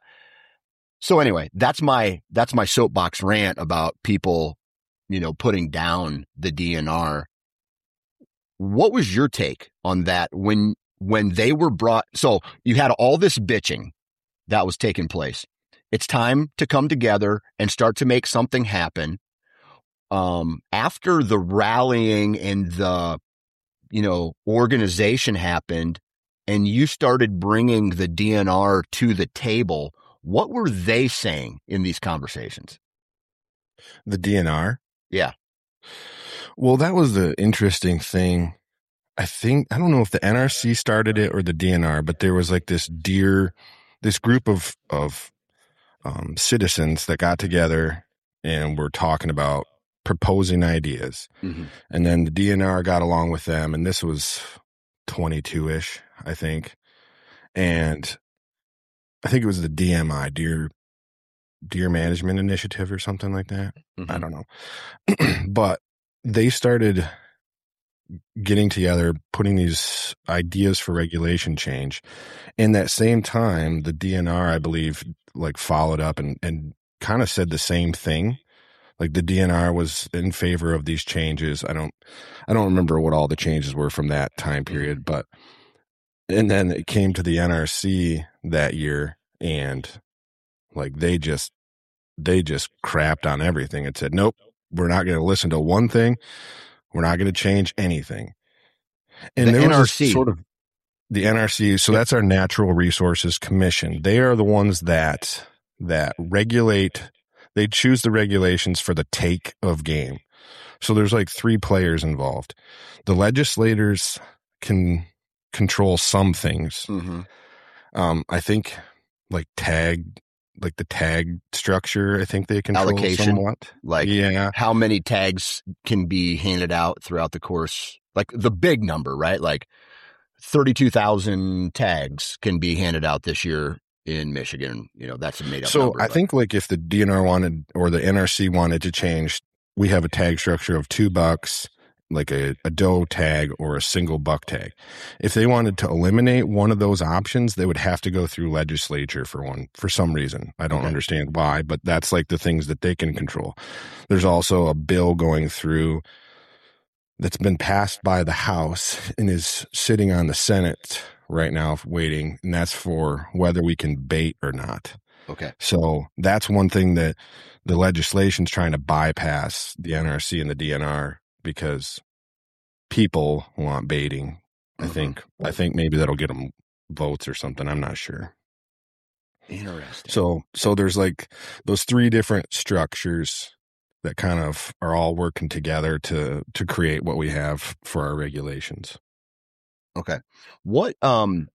so anyway, that's my that's my soapbox rant about people, you know, putting down the D N R. What was your take on that when when they were brought? So you had all this bitching that was taking place. It's time to come together and start to make something happen. Um, after the rallying and the, you know, organization happened, and you started bringing the D N R to the table, what were they saying in these conversations? The D N R? Yeah. Well, that was the interesting thing. I think, I don't know if the N R C started it or the D N R, but there was like this deer, this group of, of um, citizens that got together and were talking about proposing ideas. Mm-hmm. And then the D N R got along with them. And this was twenty-two-ish, I think. And I think it was the D M I, Deer Deer Management Initiative or something like that. Mm-hmm. I don't know. But they started getting together, putting these ideas for regulation change. In that same time, the D N R, I believe, like followed up and, and kind of said the same thing. Like the D N R was in favor of these changes. I don't, I don't remember what all the changes were from that time period, but, and then it came to the N R C that year and like they just, they just crapped on everything and said, nope, we're not going to listen to one thing. We're not going to change anything. And the there N R C. Was sort of the N R C. So that's our Natural Resources Commission. They are the ones that, that regulate, they choose the regulations for the take of game. So there's like three players involved. The legislators can control some things. Mm-hmm. Um, I think like tag, like the tag structure, I think they control allocation, somewhat. Like yeah. how many tags can be handed out throughout the course, like the big number, right? Like thirty-two thousand tags can be handed out this year in Michigan. You know, that's a made up so number. I but. think like if the D N R wanted or the N R C wanted to change, we have a tag structure of two bucks, like a, a doe tag or a single buck tag. If they wanted to eliminate one of those options, they would have to go through legislature for one, for some reason. I don't okay. understand why, but that's like the things that they can control. There's also a bill going through that's been passed by the House and is sitting on the Senate right now waiting, and that's for whether we can bait or not. Okay. So that's one thing that the legislation's trying to bypass the N R C and the D N R because people want baiting. I mm-hmm. think, I think maybe that'll get them votes or something. I'm not sure. Interesting. So, so there's like those three different structures that kind of are all working together to, to create what we have for our regulations. Okay. What, um,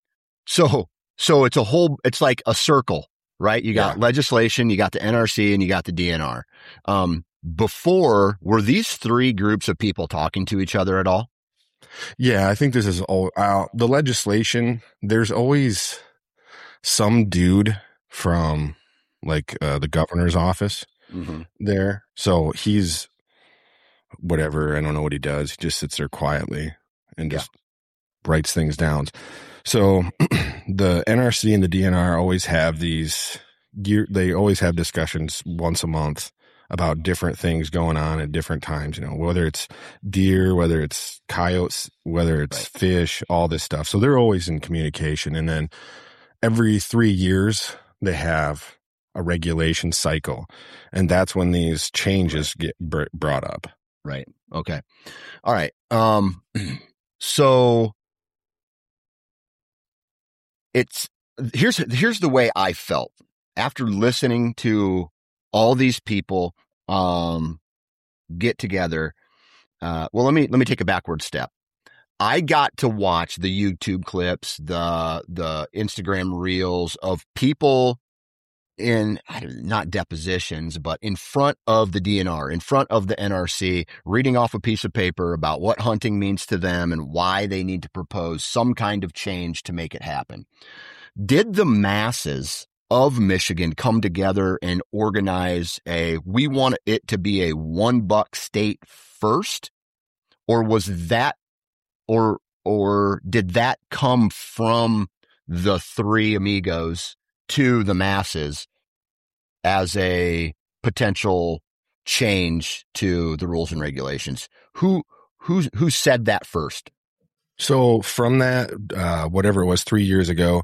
so, so it's a whole, it's like a circle, right? You got yeah. legislation, you got the N R C, and you got the D N R. Um, Before, were these three groups of people talking to each other at all? Yeah, I think this is all uh, the legislation. There's always some dude from like uh, the governor's office mm-hmm. there. So he's whatever. I don't know what he does. He just sits there quietly and just yeah. writes things down. So the N R C and the D N R always have these, they always have discussions once a month about different things going on at different times, you know, whether it's deer, whether it's coyotes, whether it's right. fish, all this stuff. So they're always in communication. And then every three years they have a regulation cycle. And that's when these changes right. get br- brought up. Right. Okay. All right. Um, so it's here's here's the way I felt after listening to all these people um, get together. Uh, well, let me let me take a backward step. I got to watch the YouTube clips, the the Instagram reels of people in not depositions, but in front of the D N R, in front of the N R C, reading off a piece of paper about what hunting means to them and why they need to propose some kind of change to make it happen. Did the masses of Michigan come together and organize a, we want it to be a one buck state first? Or was that, or, or did that come from the three amigos to the masses as a potential change to the rules and regulations? Who, who, who said that first? So from that, uh, whatever it was three years ago,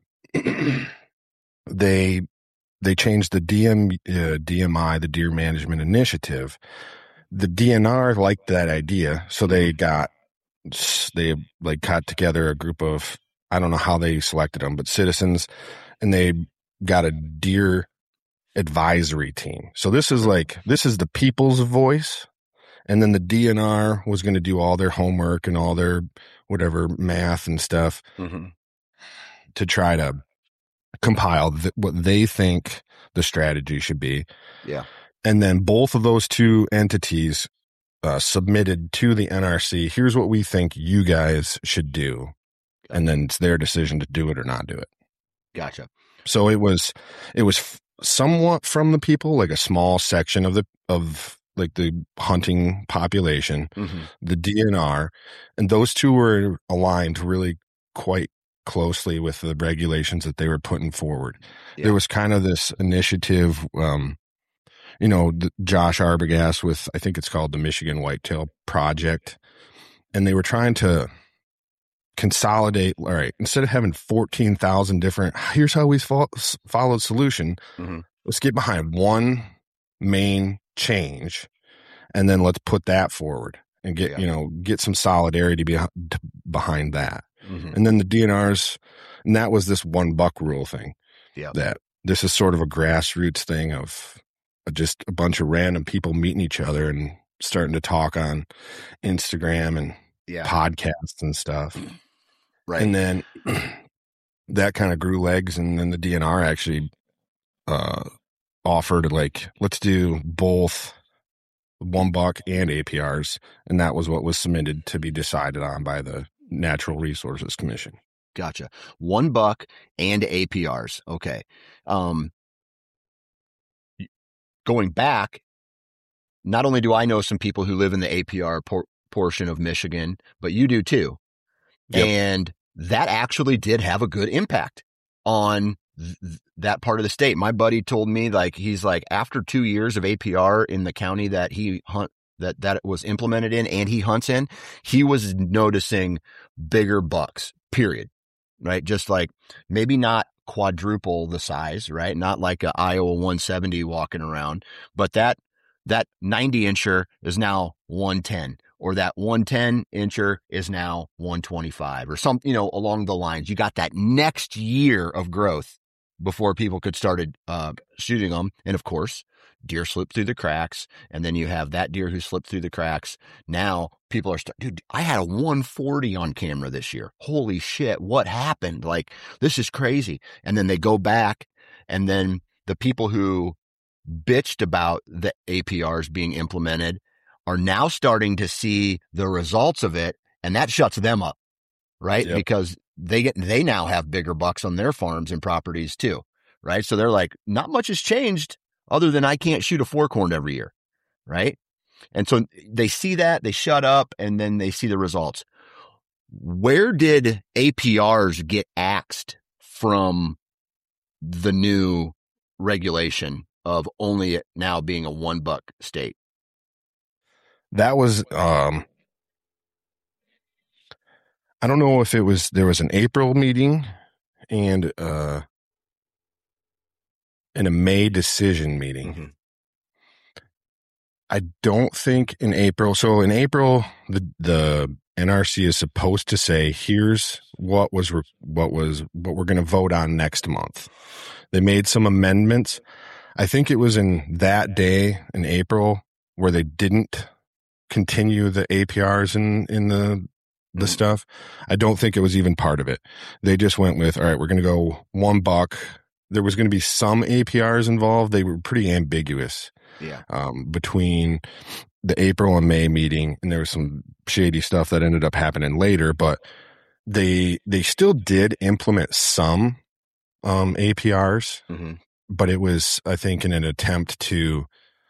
they, they changed the D M, uh, D M I, the Deer Management Initiative. The D N R liked that idea. So they got, they like got together a group of, I don't know how they selected them, but citizens, and they got a deer advisory team. So this is like, this is the people's voice. And then the D N R was going to do all their homework and all their whatever math and stuff mm-hmm. to try to compile th- what they think the strategy should be. Yeah. And then both of those two entities uh, submitted to the N R C, here's what we think you guys should do. Gotcha. And then it's their decision to do it or not do it. Gotcha. So it was, it was f- somewhat from the people, like a small section of the, of like the hunting population, mm-hmm. the D N R, and those two were aligned really quite closely with the regulations that they were putting forward. Yeah. There was kind of this initiative, um, you know, the, Josh Arbogast with, I think it's called the Michigan Whitetail Project. And they were trying to consolidate, all right, instead of having fourteen thousand different, here's how we fo- followed solution, mm-hmm. let's get behind one main change, and then let's put that forward and get, yeah. you know, get some solidarity be- behind that. Mm-hmm. And then the D N Rs, and that was this one buck rule thing. Yeah. That this is sort of a grassroots thing of just a bunch of random people meeting each other and starting to talk on Instagram and yeah. podcasts and stuff. Right. And then that kind of grew legs. And then the D N R actually uh, offered, like, let's do both one buck and A P Rs. And that was what was submitted to be decided on by the Natural Resources Commission. Gotcha. One buck and A P Rs. Okay. Um, going back, not only do I know some people who live in the A P R por- portion of Michigan, but you do too. Yep. And that actually did have a good impact on th- that part of the state. My buddy told me, like, he's like, after two years of A P R in the county that he hunt, that, that was implemented in and he hunts in, he was noticing bigger bucks, period. Right. Just like maybe not quadruple the size, right? Not like a Iowa one seventy walking around, but that, that ninety incher is now one ten, or that one ten incher is now one twenty-five, or some, you know, along the lines. You got that next year of growth before people could started uh, shooting them. And of course, deer slip through the cracks. And then you have that deer who slipped through the cracks. Now people are, st- dude, I had a one forty on camera this year. Holy shit. What happened? Like, this is crazy. And then they go back, and then the people who bitched about the A P Rs being implemented are now starting to see the results of it. And that shuts them up, right? Yep. Because they get, they now have bigger bucks on their farms and properties too, right? So they're like, not much has changed other than I can't shoot a fork horn every year, right? And so they see that, they shut up, and then they see the results. Where did A P Rs get axed from the new regulation of only it now being a one buck state? That was, um, I don't know if it was, there was an April meeting and, uh, and a May decision meeting. Mm-hmm. I don't think in April. So in April, the, the N R C is supposed to say, here's what was re- what was what we're going to vote on next month. They made some amendments. I think it was in that day in April where they didn't continue the A P Rs in in the the Mm. stuff. I don't think it was even part of it. They just went with, all right, we're going to go one buck. There was going to be some A P Rs involved. They were pretty ambiguous. Yeah. Um, between the April and May meeting, and there was some shady stuff that ended up happening later, but they they still did implement some um, A P Rs, Mm-hmm. but it was, I think, in an attempt to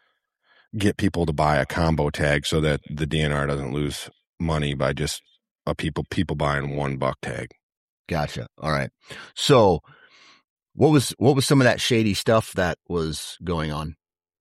get people to buy a combo tag so that the D N R doesn't lose money by just a people people buying one buck tag. Gotcha. All right. So what was what was some of that shady stuff that was going on?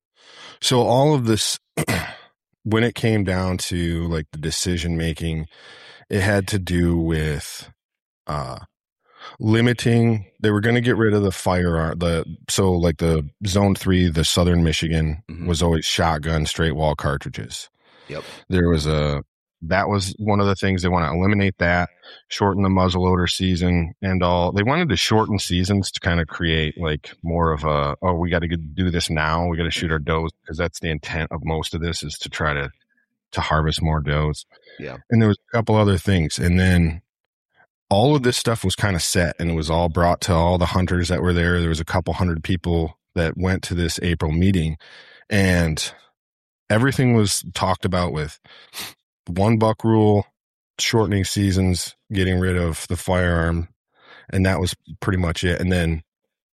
So all of this, when it came down to like the decision making, it had to do with uh, limiting. They were going to get rid of the firearm. The so like the Zone Three, the Southern Michigan Mhm. was always shotgun straight wall cartridges. Yep. There was a that was one of the things they want to eliminate. That shorten the muzzleloader season and all. They wanted to shorten seasons to kind of create like more of a, oh, we got to do this now. We got to shoot our does, because that's the intent of most of this, is to try to to harvest more does. Yeah. And there was a couple other things, and then all of this stuff was kind of set, and it was all brought to all the hunters that were there. There was a couple hundred people that went to this April meeting, and everything was talked about with one buck rule, shortening seasons, getting rid of the firearm, and that was pretty much it. And then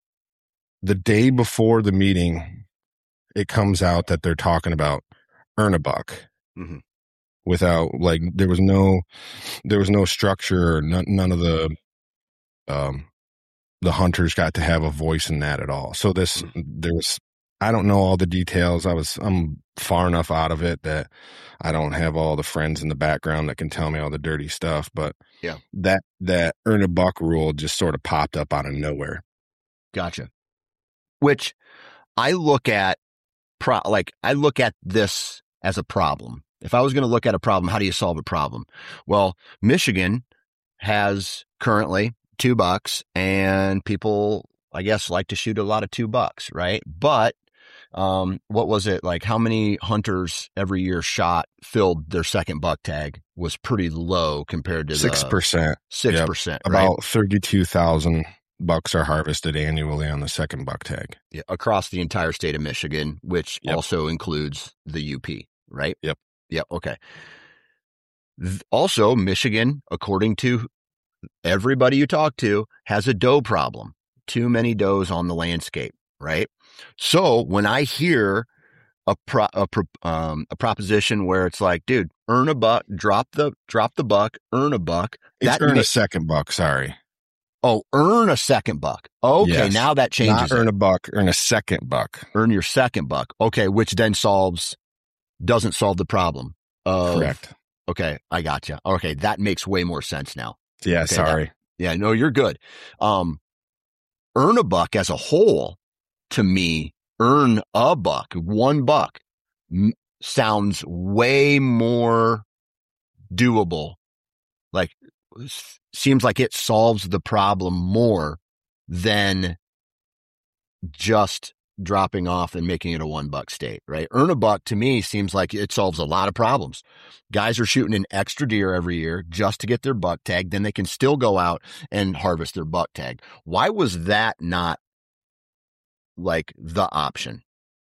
the day before the meeting, it comes out that they're talking about earn a buck. Mhm. Without, like, there was no there was no structure, or none, none of the um the hunters got to have a voice in that at all. So this Mhm. there was, I don't know all the details. I was I'm far enough out of it that I don't have all the friends in the background that can tell me all the dirty stuff. But Yeah. that that earn a buck rule just sort of popped up out of nowhere. Gotcha. Which I look at, pro- like I look at this as a problem. If I was going to look at a problem, how do you solve a problem? Well, Michigan has currently two bucks, and people, I guess, like to shoot a lot of two bucks, right? But um, what was it like? How many hunters every year shot filled their second buck tag was pretty low compared to Six the percent. six Yep. percent, right? About thirty-two thousand bucks are harvested annually on the second buck tag. Yeah, across the entire state of Michigan, which Yep. also includes the U P, right? Yep. Yep. Okay. Th- Also, Michigan, according to everybody you talk to, has a doe problem. Too many does on the landscape, right? So when I hear a pro, a, pro, um, a proposition where it's like, dude, earn a buck, drop the drop the buck, earn a buck. It's that earn ma- a second buck. Sorry. Oh, earn a second buck. Okay, Yes. now that changes. Not earn it. a buck, earn a second buck. Earn your second buck. Okay, which then solves doesn't solve the problem. Of, Correct. Okay, I gotcha. Okay, that makes way more sense now. Yeah, Okay, sorry. Yeah, no, you're good. Um, earn a buck as a whole, to me, earn a buck, one buck, m- sounds way more doable. Like, s- seems like it solves the problem more than just dropping off and making it a one buck state, right? Earn a buck to me seems like it solves a lot of problems. Guys are shooting an extra deer every year just to get their buck tag. Then they can still go out and harvest their buck tag. Why was that not like the option?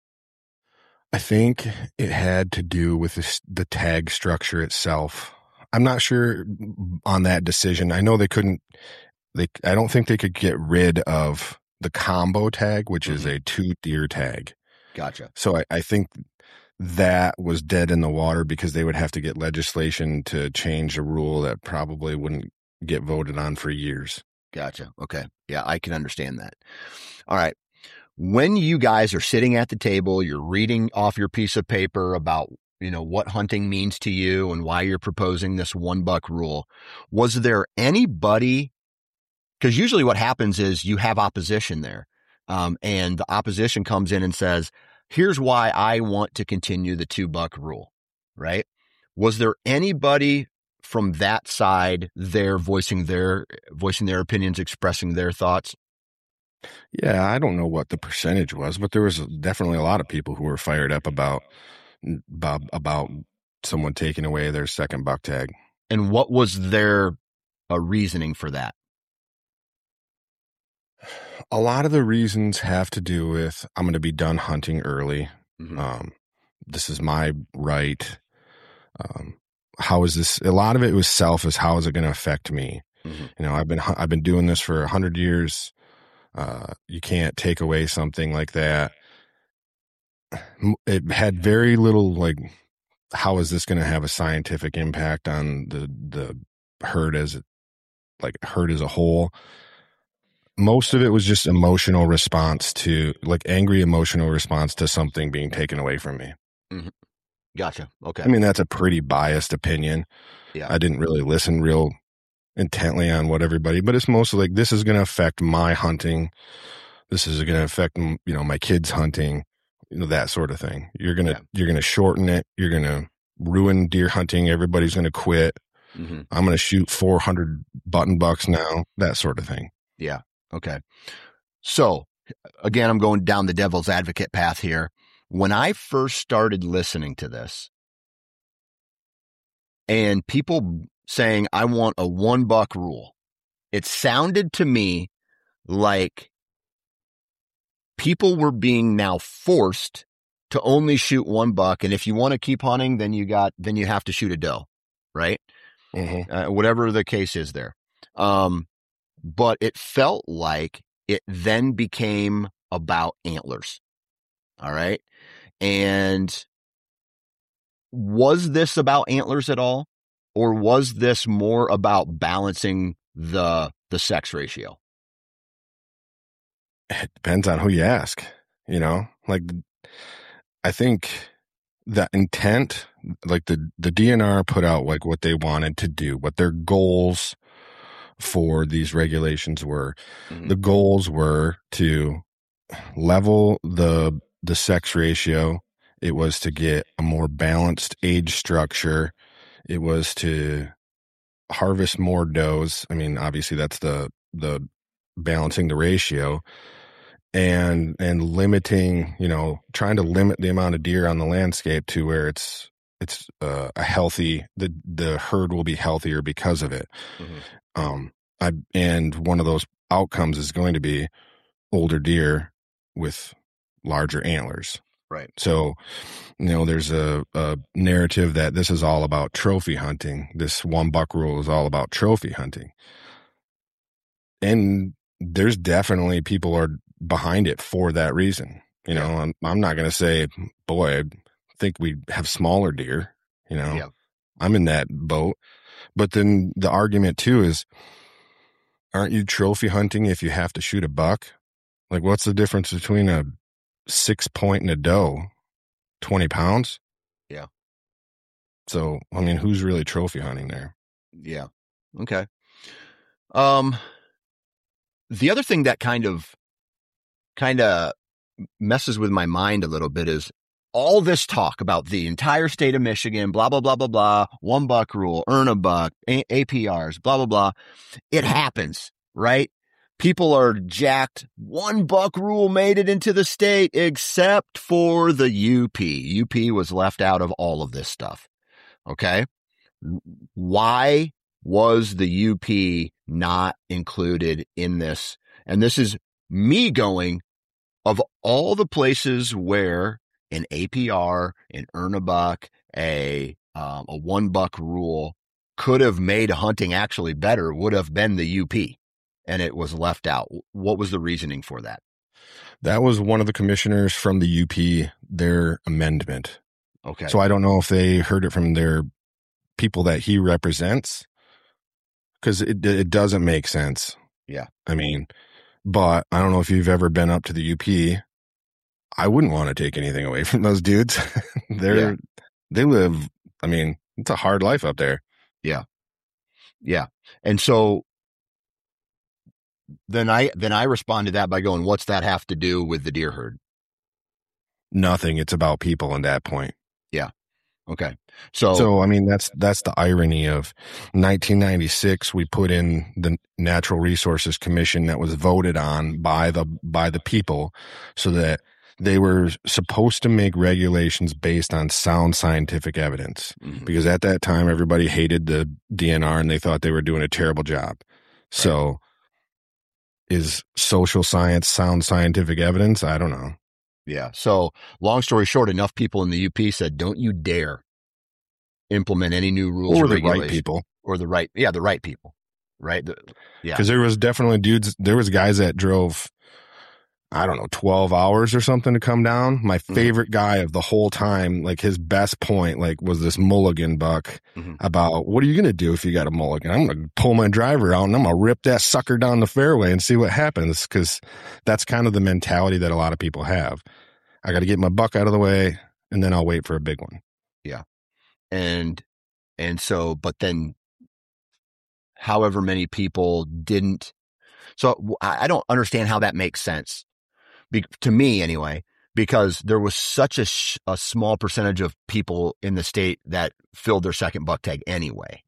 I think it had to do with this, the tag structure itself. I'm not sure on that decision. I know they couldn't, they, I don't think they could get rid of the combo tag, which is a two deer tag. Gotcha. So I, I think that was dead in the water, because they would have to get legislation to change a rule that probably wouldn't get voted on for years. Gotcha. Okay. Yeah, I can understand that. All right. When you guys are sitting at the table, you're reading off your piece of paper about, you know, what hunting means to you and why you're proposing this one buck rule. Was there anybody, because usually what happens is you have opposition there. Um, and the opposition comes in and says, here's why I want to continue the two buck rule, right? Was there anybody from that side, they're voicing their voicing their opinions, expressing their thoughts? Yeah, I don't know what the percentage was, but there was definitely a lot of people who were fired up about about, about someone taking away their second buck tag. And what was their uh, reasoning for that? A lot of the reasons have to do with, I'm going to be done hunting early. Mm-hmm. Um, this is my right. Um, how is this? A lot of it was selfish. How is it going to affect me? Mm-hmm. You know, I've been, I've been doing this for a hundred years. Uh, you can't take away something like that. It had very little, like, how is this going to have a scientific impact on the, the herd as, like, herd as a whole? Most of it was just emotional response to, like, angry emotional response to something being taken away from me. Mm-hmm. Gotcha. Okay. I mean, that's a pretty biased opinion. Yeah. I didn't really listen real intently on what everybody, but it's mostly like, this is going to affect my hunting. This is going to affect, you know, my kids' hunting, you know, that sort of thing. You're going to, yeah. you're going to shorten it. You're going to ruin deer hunting. Everybody's going to quit. Mm-hmm. I'm going to shoot four hundred button bucks now, that sort of thing. Yeah. Okay. So again, I'm going down the devil's advocate path here. When I first started listening to this and people saying, I want a one buck rule, it sounded to me like people were being now forced to only shoot one buck. And if you want to keep hunting, then you got, then you have to shoot a doe, right? Mm-hmm. Uh, whatever the case is there. Um, but it felt like it then became about antlers. All right. And was this about antlers at all? Or was this more about balancing the, the sex ratio? It depends on who you ask, you know, like, I think the intent, like the, the D N R put out like what they wanted to do, what their goals for these regulations were. Mm-hmm. The goals were to level the, the sex ratio. It was to get a more balanced age structure. It was to harvest more does. I mean, obviously that's the, the balancing the ratio. And, and limiting, you know, trying to limit the amount of deer on the landscape to where it's, it's uh, a healthy, the, the herd will be healthier because of it. Mm-hmm. Um, I, and one of those outcomes is going to be older deer with larger antlers. Right. So, you know, there's a, a narrative that this is all about trophy hunting. This one buck rule is all about trophy hunting. And there's definitely people are behind it for that reason. You know, I'm, I'm not going to say, boy, I think we have smaller deer, you know, yeah. I'm in that boat. But then the argument too is, aren't you trophy hunting if you have to shoot a buck? Like, what's the difference between a six point and a doe? twenty pounds? Yeah. So, I mean, who's really trophy hunting there? Yeah. Okay. Um, the other thing that kind of, kind of messes with my mind a little bit is all this talk about the entire state of Michigan, blah, blah, blah, blah, blah, one buck rule, earn a buck, a- APRs, blah, blah, blah. It happens, right? People are jacked. One buck rule made it into the state except for the U P. U P was left out of all of this stuff. Okay. Why was the U P not included in this? And this is me going, of all the places where an A P R, an earn a buck, a, um, a one buck rule could have made hunting actually better, would have been the U P, and it was left out. What was the reasoning for that? That was one of the commissioners from the U P, their amendment. Okay. So I don't know if they heard it from their people that he represents, because it, it doesn't make sense. Yeah. I mean, but I don't know if you've ever been up to the U P. I wouldn't want to take anything away from those dudes. They're, yeah. They live, I mean, it's a hard life up there. Yeah. Yeah. And so then I, then I responded to that by going, what's that have to do with the deer herd? Nothing. It's about people at that point. Yeah. Okay. So, so I mean, that's that's the irony of nineteen ninety-six. We put in the Natural Resources Commission that was voted on by the by the people, so that they were supposed to make regulations based on sound scientific evidence. Mm-hmm. Because at that time, everybody hated the D N R and they thought they were doing a terrible job. Right. So, is social science sound scientific evidence? I don't know. Yeah. So, long story short, enough people in the U P said, "Don't you dare implement any new rules or, or the regulations." Right people, or the right, yeah, the right people, right? The, yeah, because there was definitely dudes. There was guys that drove, I don't know, twelve hours or something to come down. My favorite mm-hmm. guy of the whole time, like his best point, like was this mulligan buck mm-hmm. about what are you going to do if you got a mulligan? I'm going to pull my driver out and I'm going to rip that sucker down the fairway and see what happens. Cause that's kind of the mentality that a lot of people have. I got to get my buck out of the way and then I'll wait for a big one. Yeah. And, and so, but then however many people didn't. So I don't understand how that makes sense. Be, to me anyway, because there was such a, sh- a small percentage of people in the state that filled their second buck tag anyway.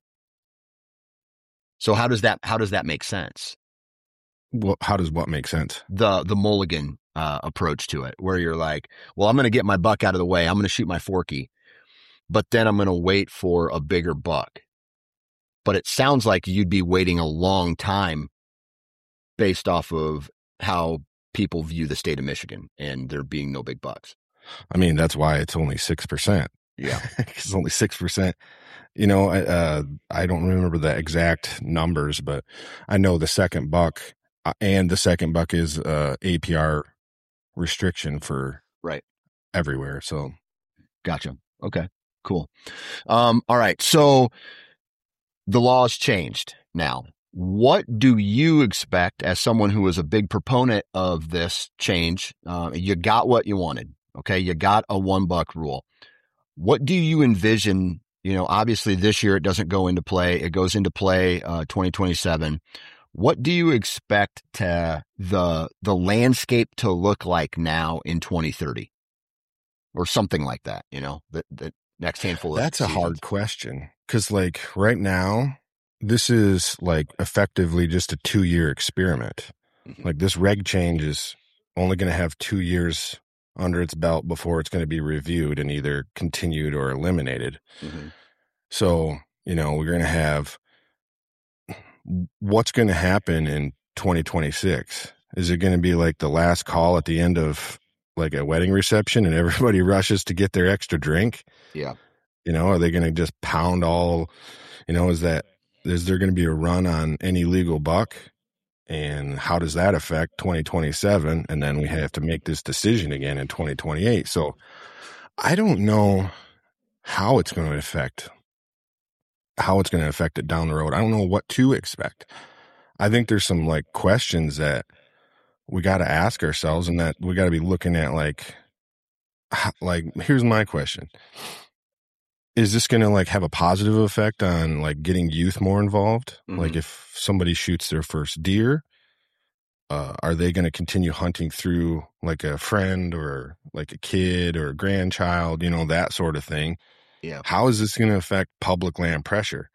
So how does that, how does that make sense? Well, how does what make sense? The, the mulligan uh, approach to it, where you're like, well, I'm going to get my buck out of the way. I'm going to shoot my forky, but then I'm going to wait for a bigger buck. But it sounds like you'd be waiting a long time based off of how people view the state of Michigan and there being no big bucks. I mean, that's why it's only six percent. Yeah. It's only six percent. You know, uh, I don't remember the exact numbers, but I know the second buck uh, and the second buck is uh, A P R restriction for right everywhere. So. Gotcha. Okay, cool. Um, all right. So the law's changed now. What do you expect as someone who is a big proponent of this change? Uh, you got what you wanted. Okay. You got a one buck rule. What do you envision? You know, obviously this year it doesn't go into play. It goes into play, uh, twenty twenty-seven. What do you expect to the, the landscape to look like now in twenty thirty or something like that? You know, the, the next handful of That's seasons. A hard question. Cause like right now, this is like effectively just a two year experiment. Mm-hmm. Like this reg change is only going to have two years under its belt before it's going to be reviewed and either continued or eliminated. Mm-hmm. So, you know, we're going to have what's going to happen in twenty twenty-six. Is it going to be like the last call at the end of like a wedding reception and everybody rushes to get their extra drink? Yeah. You know, are they going to just pound all, you know, is that, is there going to be a run on any legal buck? And how does that affect twenty twenty-seven? And then we have to make this decision again in twenty twenty-eight. So I don't know how it's going to affect, how it's going to affect it down the road. I don't know what to expect. I think there's some like questions that we got to ask ourselves and that we got to be looking at like, like, here's my question. Is this going to like have a positive effect on like getting youth more involved? Mm-hmm. Like if somebody shoots their first deer, uh, are they going to continue hunting through like a friend or like a kid or a grandchild, you know, that sort of thing? Yeah. How is this going to affect public land pressure?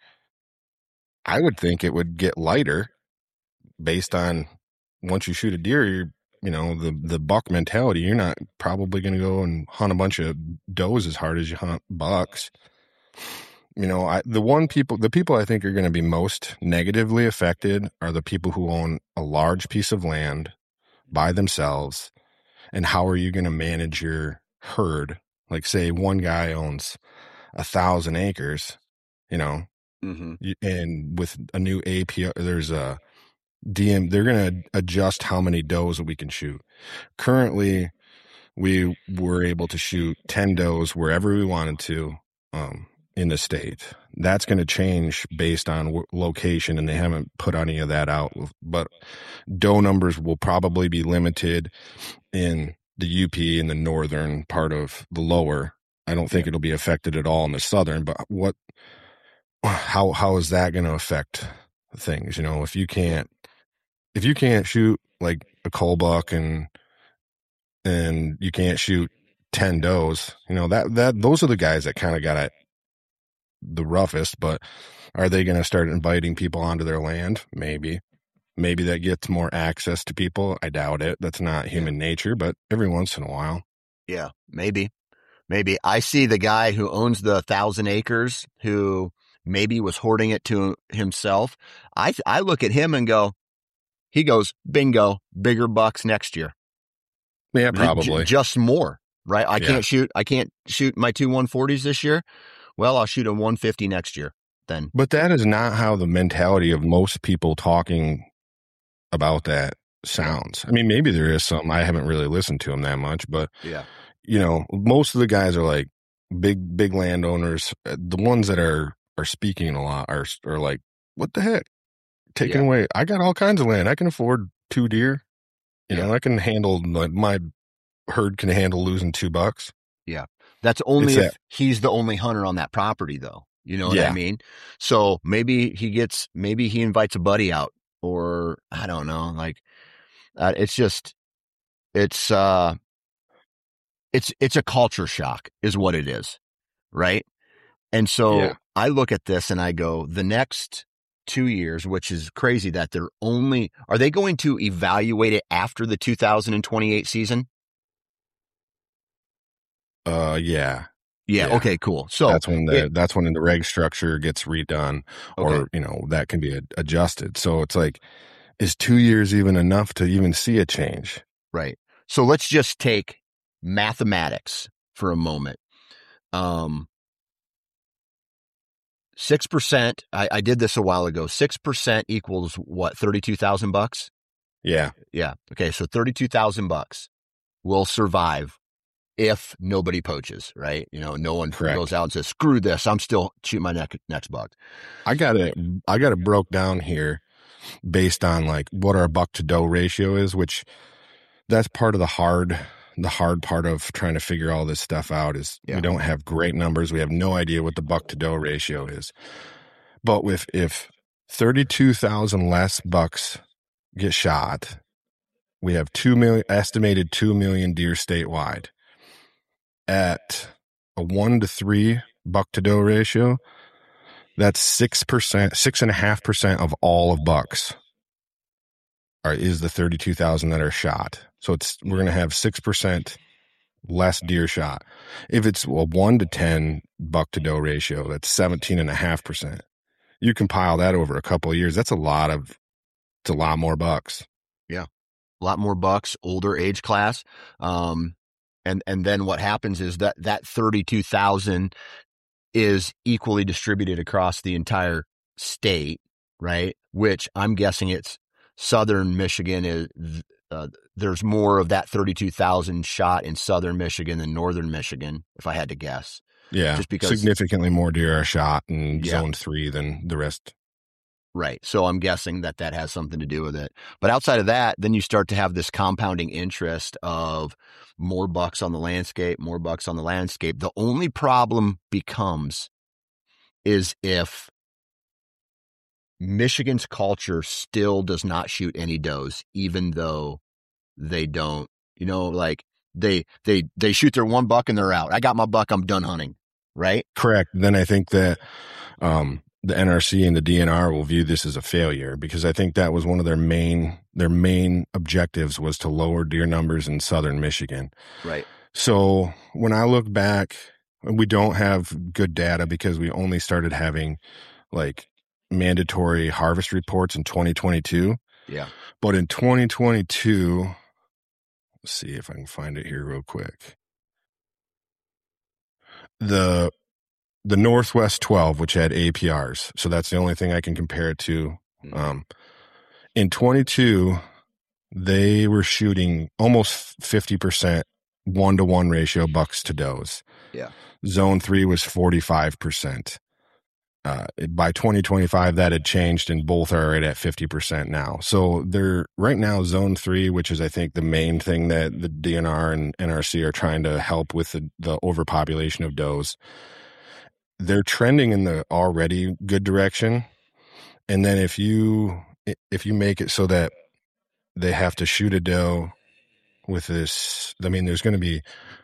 I would think it would get lighter based on once you shoot a deer, you're, you know, the, the buck mentality, you're not probably going to go and hunt a bunch of does as hard as you hunt bucks. You know, I, the one people, the people I think are going to be most negatively affected are the people who own a large piece of land by themselves. And how are you going to manage your herd? Like say one guy owns a thousand acres, you know, mm-hmm. and with a new A P R, there's a D M, they're going to adjust how many does we can shoot. Currently, we were able to shoot ten does wherever we wanted to um, in the state. That's going to change based on w- location, and they haven't put any of that out. But doe numbers will probably be limited in the U P in the northern part of the lower. I don't think it'll be affected at all in the southern, but what, how, how is that going to affect things? You know, if you can't, if you can't shoot like a cull buck and, and you can't shoot ten does, you know, that, that, those are the guys that kind of got it the roughest, but are they going to start inviting people onto their land? Maybe. Maybe that gets more access to people. I doubt it. That's not human yeah. nature, but every once in a while. Yeah, maybe. Maybe. I see the guy who owns the thousand acres who maybe was hoarding it to himself. I I look at him and go, he goes, bingo, bigger bucks next year. Yeah, probably. J- just more, right? I yeah. can't shoot. I can't shoot my two one forties this year. Well, I'll shoot a one fifty next year then. But that is not how the mentality of most people talking about that sounds. I mean, maybe there is some. I haven't really listened to them that much, but yeah, you know, most of the guys are like big, big landowners. The ones that are are speaking a lot are are like, what the heck? Taking yeah. away. I got all kinds of land. I can afford two deer. You yeah. know, I can handle like my herd can handle losing two bucks. Yeah. That's only it's if that. He's the only hunter on that property though. You know what yeah. I mean? So maybe he gets, maybe he invites a buddy out or I don't know. Like uh, it's just, it's, uh, it's, it's a culture shock is what it is. Right. And so yeah. I look at this and I go, the next two years, which is crazy that they're only, are they going to evaluate it after the two thousand twenty-eight season? Uh, yeah. Yeah, yeah. Okay, cool. So that's when the, it, that's when the reg structure gets redone or, okay. you know, that can be adjusted. So it's like, is two years even enough to even see a change? Right. So let's just take mathematics for a moment. Um, six percent, I, I did this a while ago. six percent equals what? thirty-two thousand bucks? Yeah. Yeah. Okay. So thirty-two thousand bucks will survive if nobody poaches, right? You know, no one Correct. Goes out and says, screw this. I'm still shooting my next, next buck. I got it. I got it broke down here based on like what our buck to doe ratio is, which that's part of the hard, the hard part of trying to figure all this stuff out is yeah. we don't have great numbers. We have no idea what the buck to doe ratio is. But with, if thirty-two thousand less bucks get shot, we have two million, estimated two million deer statewide. At a one to three buck to doe ratio, that's six percent, six and a half percent of all of bucks are, is the thirty-two thousand that are shot. So it's, we're going to have six percent less deer shot. If it's a one to ten buck to doe ratio, that's seventeen and a half percent. You compile that over a couple of years. That's a lot of, it's a lot more bucks. Yeah. A lot more bucks, older age class. Um, And and then what happens is that that thirty-two thousand is equally distributed across the entire state, right? Which I'm guessing it's southern Michigan is uh, there's more of that thirty-two thousand shot in southern Michigan than northern Michigan, if I had to guess. Yeah, just because significantly more deer are shot in yeah. zone three than the rest. Right. So I'm guessing that that has something to do with it. But outside of that, then you start to have this compounding interest of more bucks on the landscape, more bucks on the landscape. The only problem becomes is if Michigan's culture still does not shoot any does, even though they don't, you know, like they, they, they shoot their one buck and they're out. I got my buck. I'm done hunting. Right. Correct. Then I think that, um, the N R C and the D N R will view this as a failure because I think that was one of their main, their main objectives was to lower deer numbers in southern Michigan. Right. So when I look back, we don't have good data because we only started having like mandatory harvest reports in twenty twenty-two. Yeah. But in twenty twenty-two, let's see if I can find it here real quick. The The Northwest twelve, which had A P Rs, so that's the only thing I can compare it to. Um, in twenty-two, they were shooting almost fifty percent one-to-one ratio bucks to does. Yeah. Zone three was forty-five percent. Uh, by twenty twenty-five, that had changed, and both are right at fifty percent now. So they're right now zone three, which is, I think, the main thing that the D N R and N R C are trying to help with the, the overpopulation of does. They're trending in the already good direction. And then if you, if you make it so that they have to shoot a doe with this, I mean, there's going to be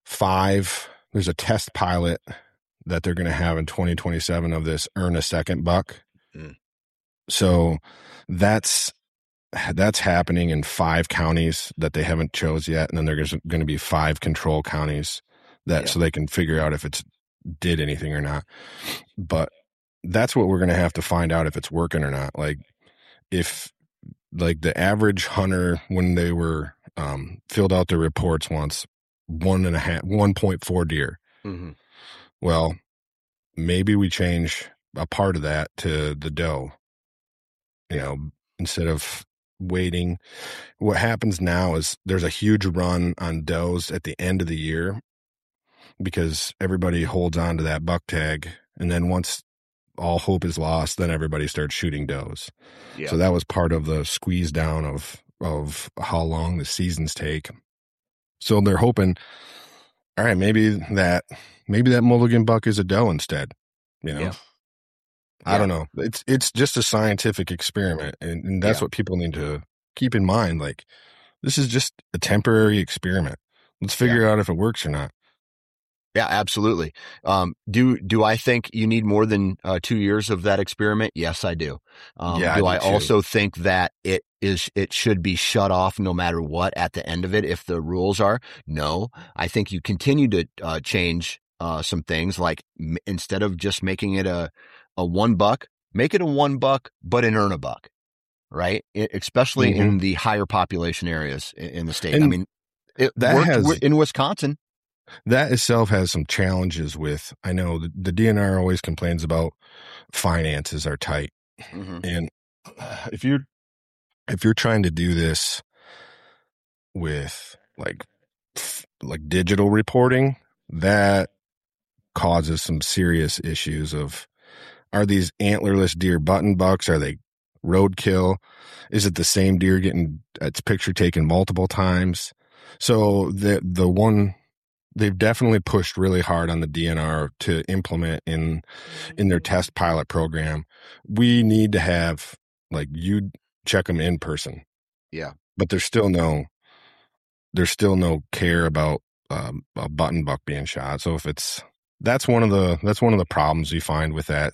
five, there's a test pilot that they're going to have in twenty twenty-seven of this earn a second buck. Mm. So that's, that's happening in five counties that they haven't chose yet. And then there's going to be five control counties that, yeah. so they can figure out if it's did anything or not. But that's what we're going to have to find out if it's working or not. Like if like the average hunter, when they were, um, filled out their reports once, one and a half, one point four deer. Mm-hmm. Well, maybe we change a part of that to the doe, you know, instead of waiting. What happens now is there's a huge run on does at the end of the year because everybody holds on to that buck tag. And then once all hope is lost, then everybody starts shooting does. Yeah. So that was part of the squeeze down of, of how long the seasons take. So they're hoping, all right, maybe that, maybe that mulligan buck is a doe instead, you know? Yeah. I yeah. don't know. It's, it's just a scientific experiment. And, and that's yeah. what people need to keep in mind. Like, this is just a temporary experiment. Let's figure yeah. out if it works or not. Yeah, absolutely. Um, do do I think you need more than uh, two years of that experiment? Yes, I do. Um, yeah, do I, I also think that it is it should be shut off no matter what at the end of it if the rules are? No, I think you continue to uh, change uh, some things. Like m- instead of just making it a a one buck, make it a one buck, but an earn a buck, right? It, especially mm-hmm. in the higher population areas in, in the state. And I mean, it that worked has in Wisconsin. That itself has some challenges with, I know the, the D N R always complains about finances are tight. Mm-hmm. And if you're, if you're trying to do this with like, like digital reporting, that causes some serious issues of, are these antlerless deer button bucks? Are they roadkill? Is it the same deer getting its picture taken multiple times? So the, the one, they've definitely pushed really hard on the D N R to implement in in their test pilot program. We need to have, like, you check them in person. Yeah. But there's still no, there's still no care about um, a button buck being shot. So if it's, that's one of the, that's one of the problems we find with that,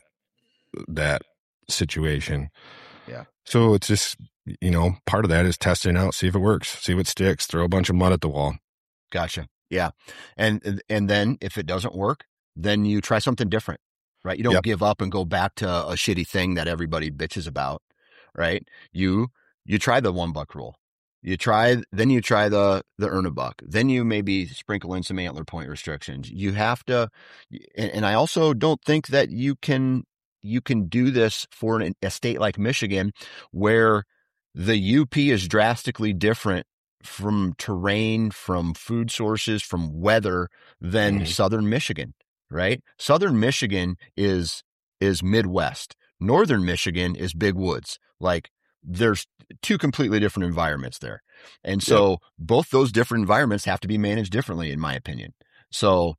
that situation. Yeah. So it's just, you know, part of that is testing out, see if it works, see what sticks, throw a bunch of mud at the wall. Gotcha. Yeah. And, and then if it doesn't work, then you try something different, right? You don't yep. give up and go back to a shitty thing that everybody bitches about, right? You, you try the one buck rule. You try, then you try the, the earn a buck. Then you maybe sprinkle in some antler point restrictions. You have to, and, and I also don't think that you can, you can do this for an, a state like Michigan where the U P is drastically different from terrain, from food sources, from weather than mm-hmm. Southern Michigan, right? Southern Michigan is, is Midwest. Northern Michigan is big woods. Like there's two completely different environments there. And so yep. both those different environments have to be managed differently, in my opinion. So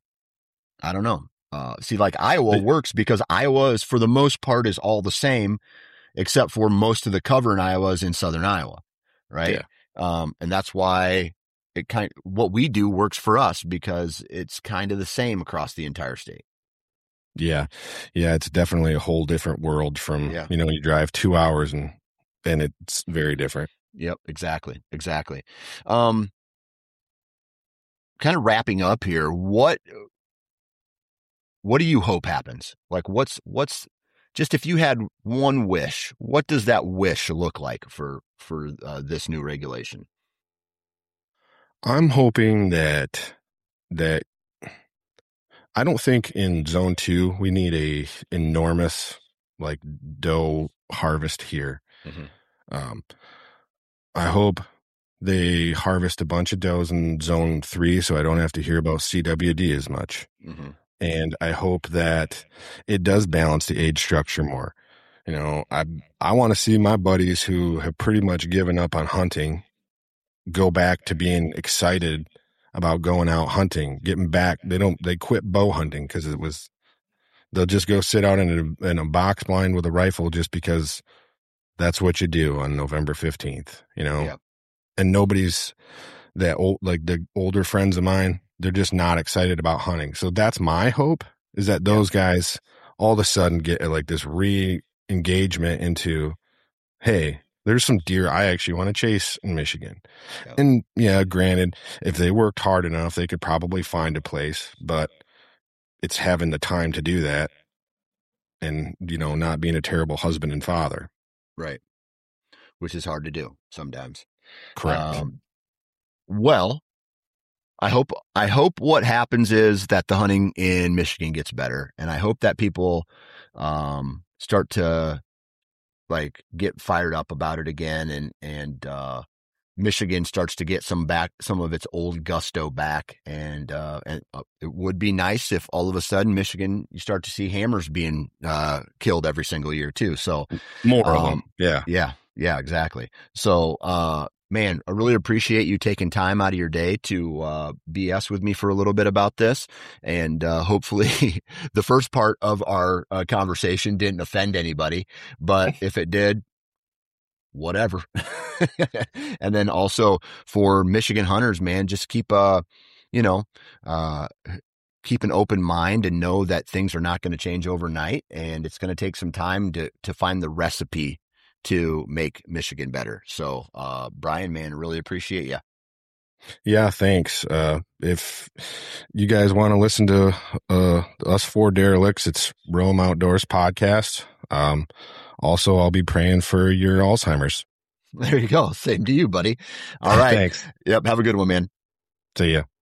I don't know. Uh, see, like Iowa works because Iowa is, for the most part, is all the same, except for most of the cover in Iowa is in Southern Iowa, right? Yeah. Um, and that's why it kind of, what we do works for us because it's kind of the same across the entire state. Yeah. Yeah. It's definitely a whole different world from, yeah. you know, you drive two hours and, and it's very different. Yep. Exactly. Exactly. Um, kind of wrapping up here. What, what do you hope happens? Like what's, what's just, if you had one wish, what does that wish look like for, for uh, this new regulation? I'm hoping that, that I don't think in zone two, we need a enormous like doe harvest here. Mm-hmm. Um, I hope they harvest a bunch of does in zone three, so I don't have to hear about C W D as much. Mm-hmm. And I hope that it does balance the age structure more. You know, I, I want to see my buddies who have pretty much given up on hunting go back to being excited about going out hunting, getting back. They don't, they quit bow hunting because it was, they'll just go sit out in a, in a box blind with a rifle just because that's what you do on November fifteenth, you know? Yep. And nobody's that old, like the older friends of mine, they're just not excited about hunting. So that's my hope, is that those yeah. guys all of a sudden get like this re-engagement into, hey, there's some deer I actually want to chase in Michigan. Yeah. And yeah, granted, if they worked hard enough, they could probably find a place, but it's having the time to do that and, you know, not being a terrible husband and father. Right. Which is hard to do sometimes. Correct. Um, well, I hope, I hope what happens is that the hunting in Michigan gets better. And I hope that people, um, start to like get fired up about it again. And, and, uh, Michigan starts to get some back, some of its old gusto back. And, uh, and uh, it would be nice if all of a sudden Michigan, you start to see hammers being, uh, killed every single year too. So more um, of them. Yeah. Yeah. Yeah, exactly. So, uh, man, I really appreciate you taking time out of your day to, uh, B S with me for a little bit about this. And, uh, hopefully the first part of our uh, conversation didn't offend anybody, but if it did, whatever. And then also for Michigan hunters, man, just keep, uh, you know, uh, keep an open mind and know that things are not going to change overnight. And it's going to take some time to, to find the recipe to make Michigan better. So, uh, Brian, man, really appreciate you. Yeah, thanks. Uh, if you guys want to listen to, uh, us four derelicts, it's Roam Outdoors podcast. Um, also I'll be praying for your Alzheimer's. There you go. Same to you, buddy. All right. Thanks. Yep. Have a good one, man. See ya.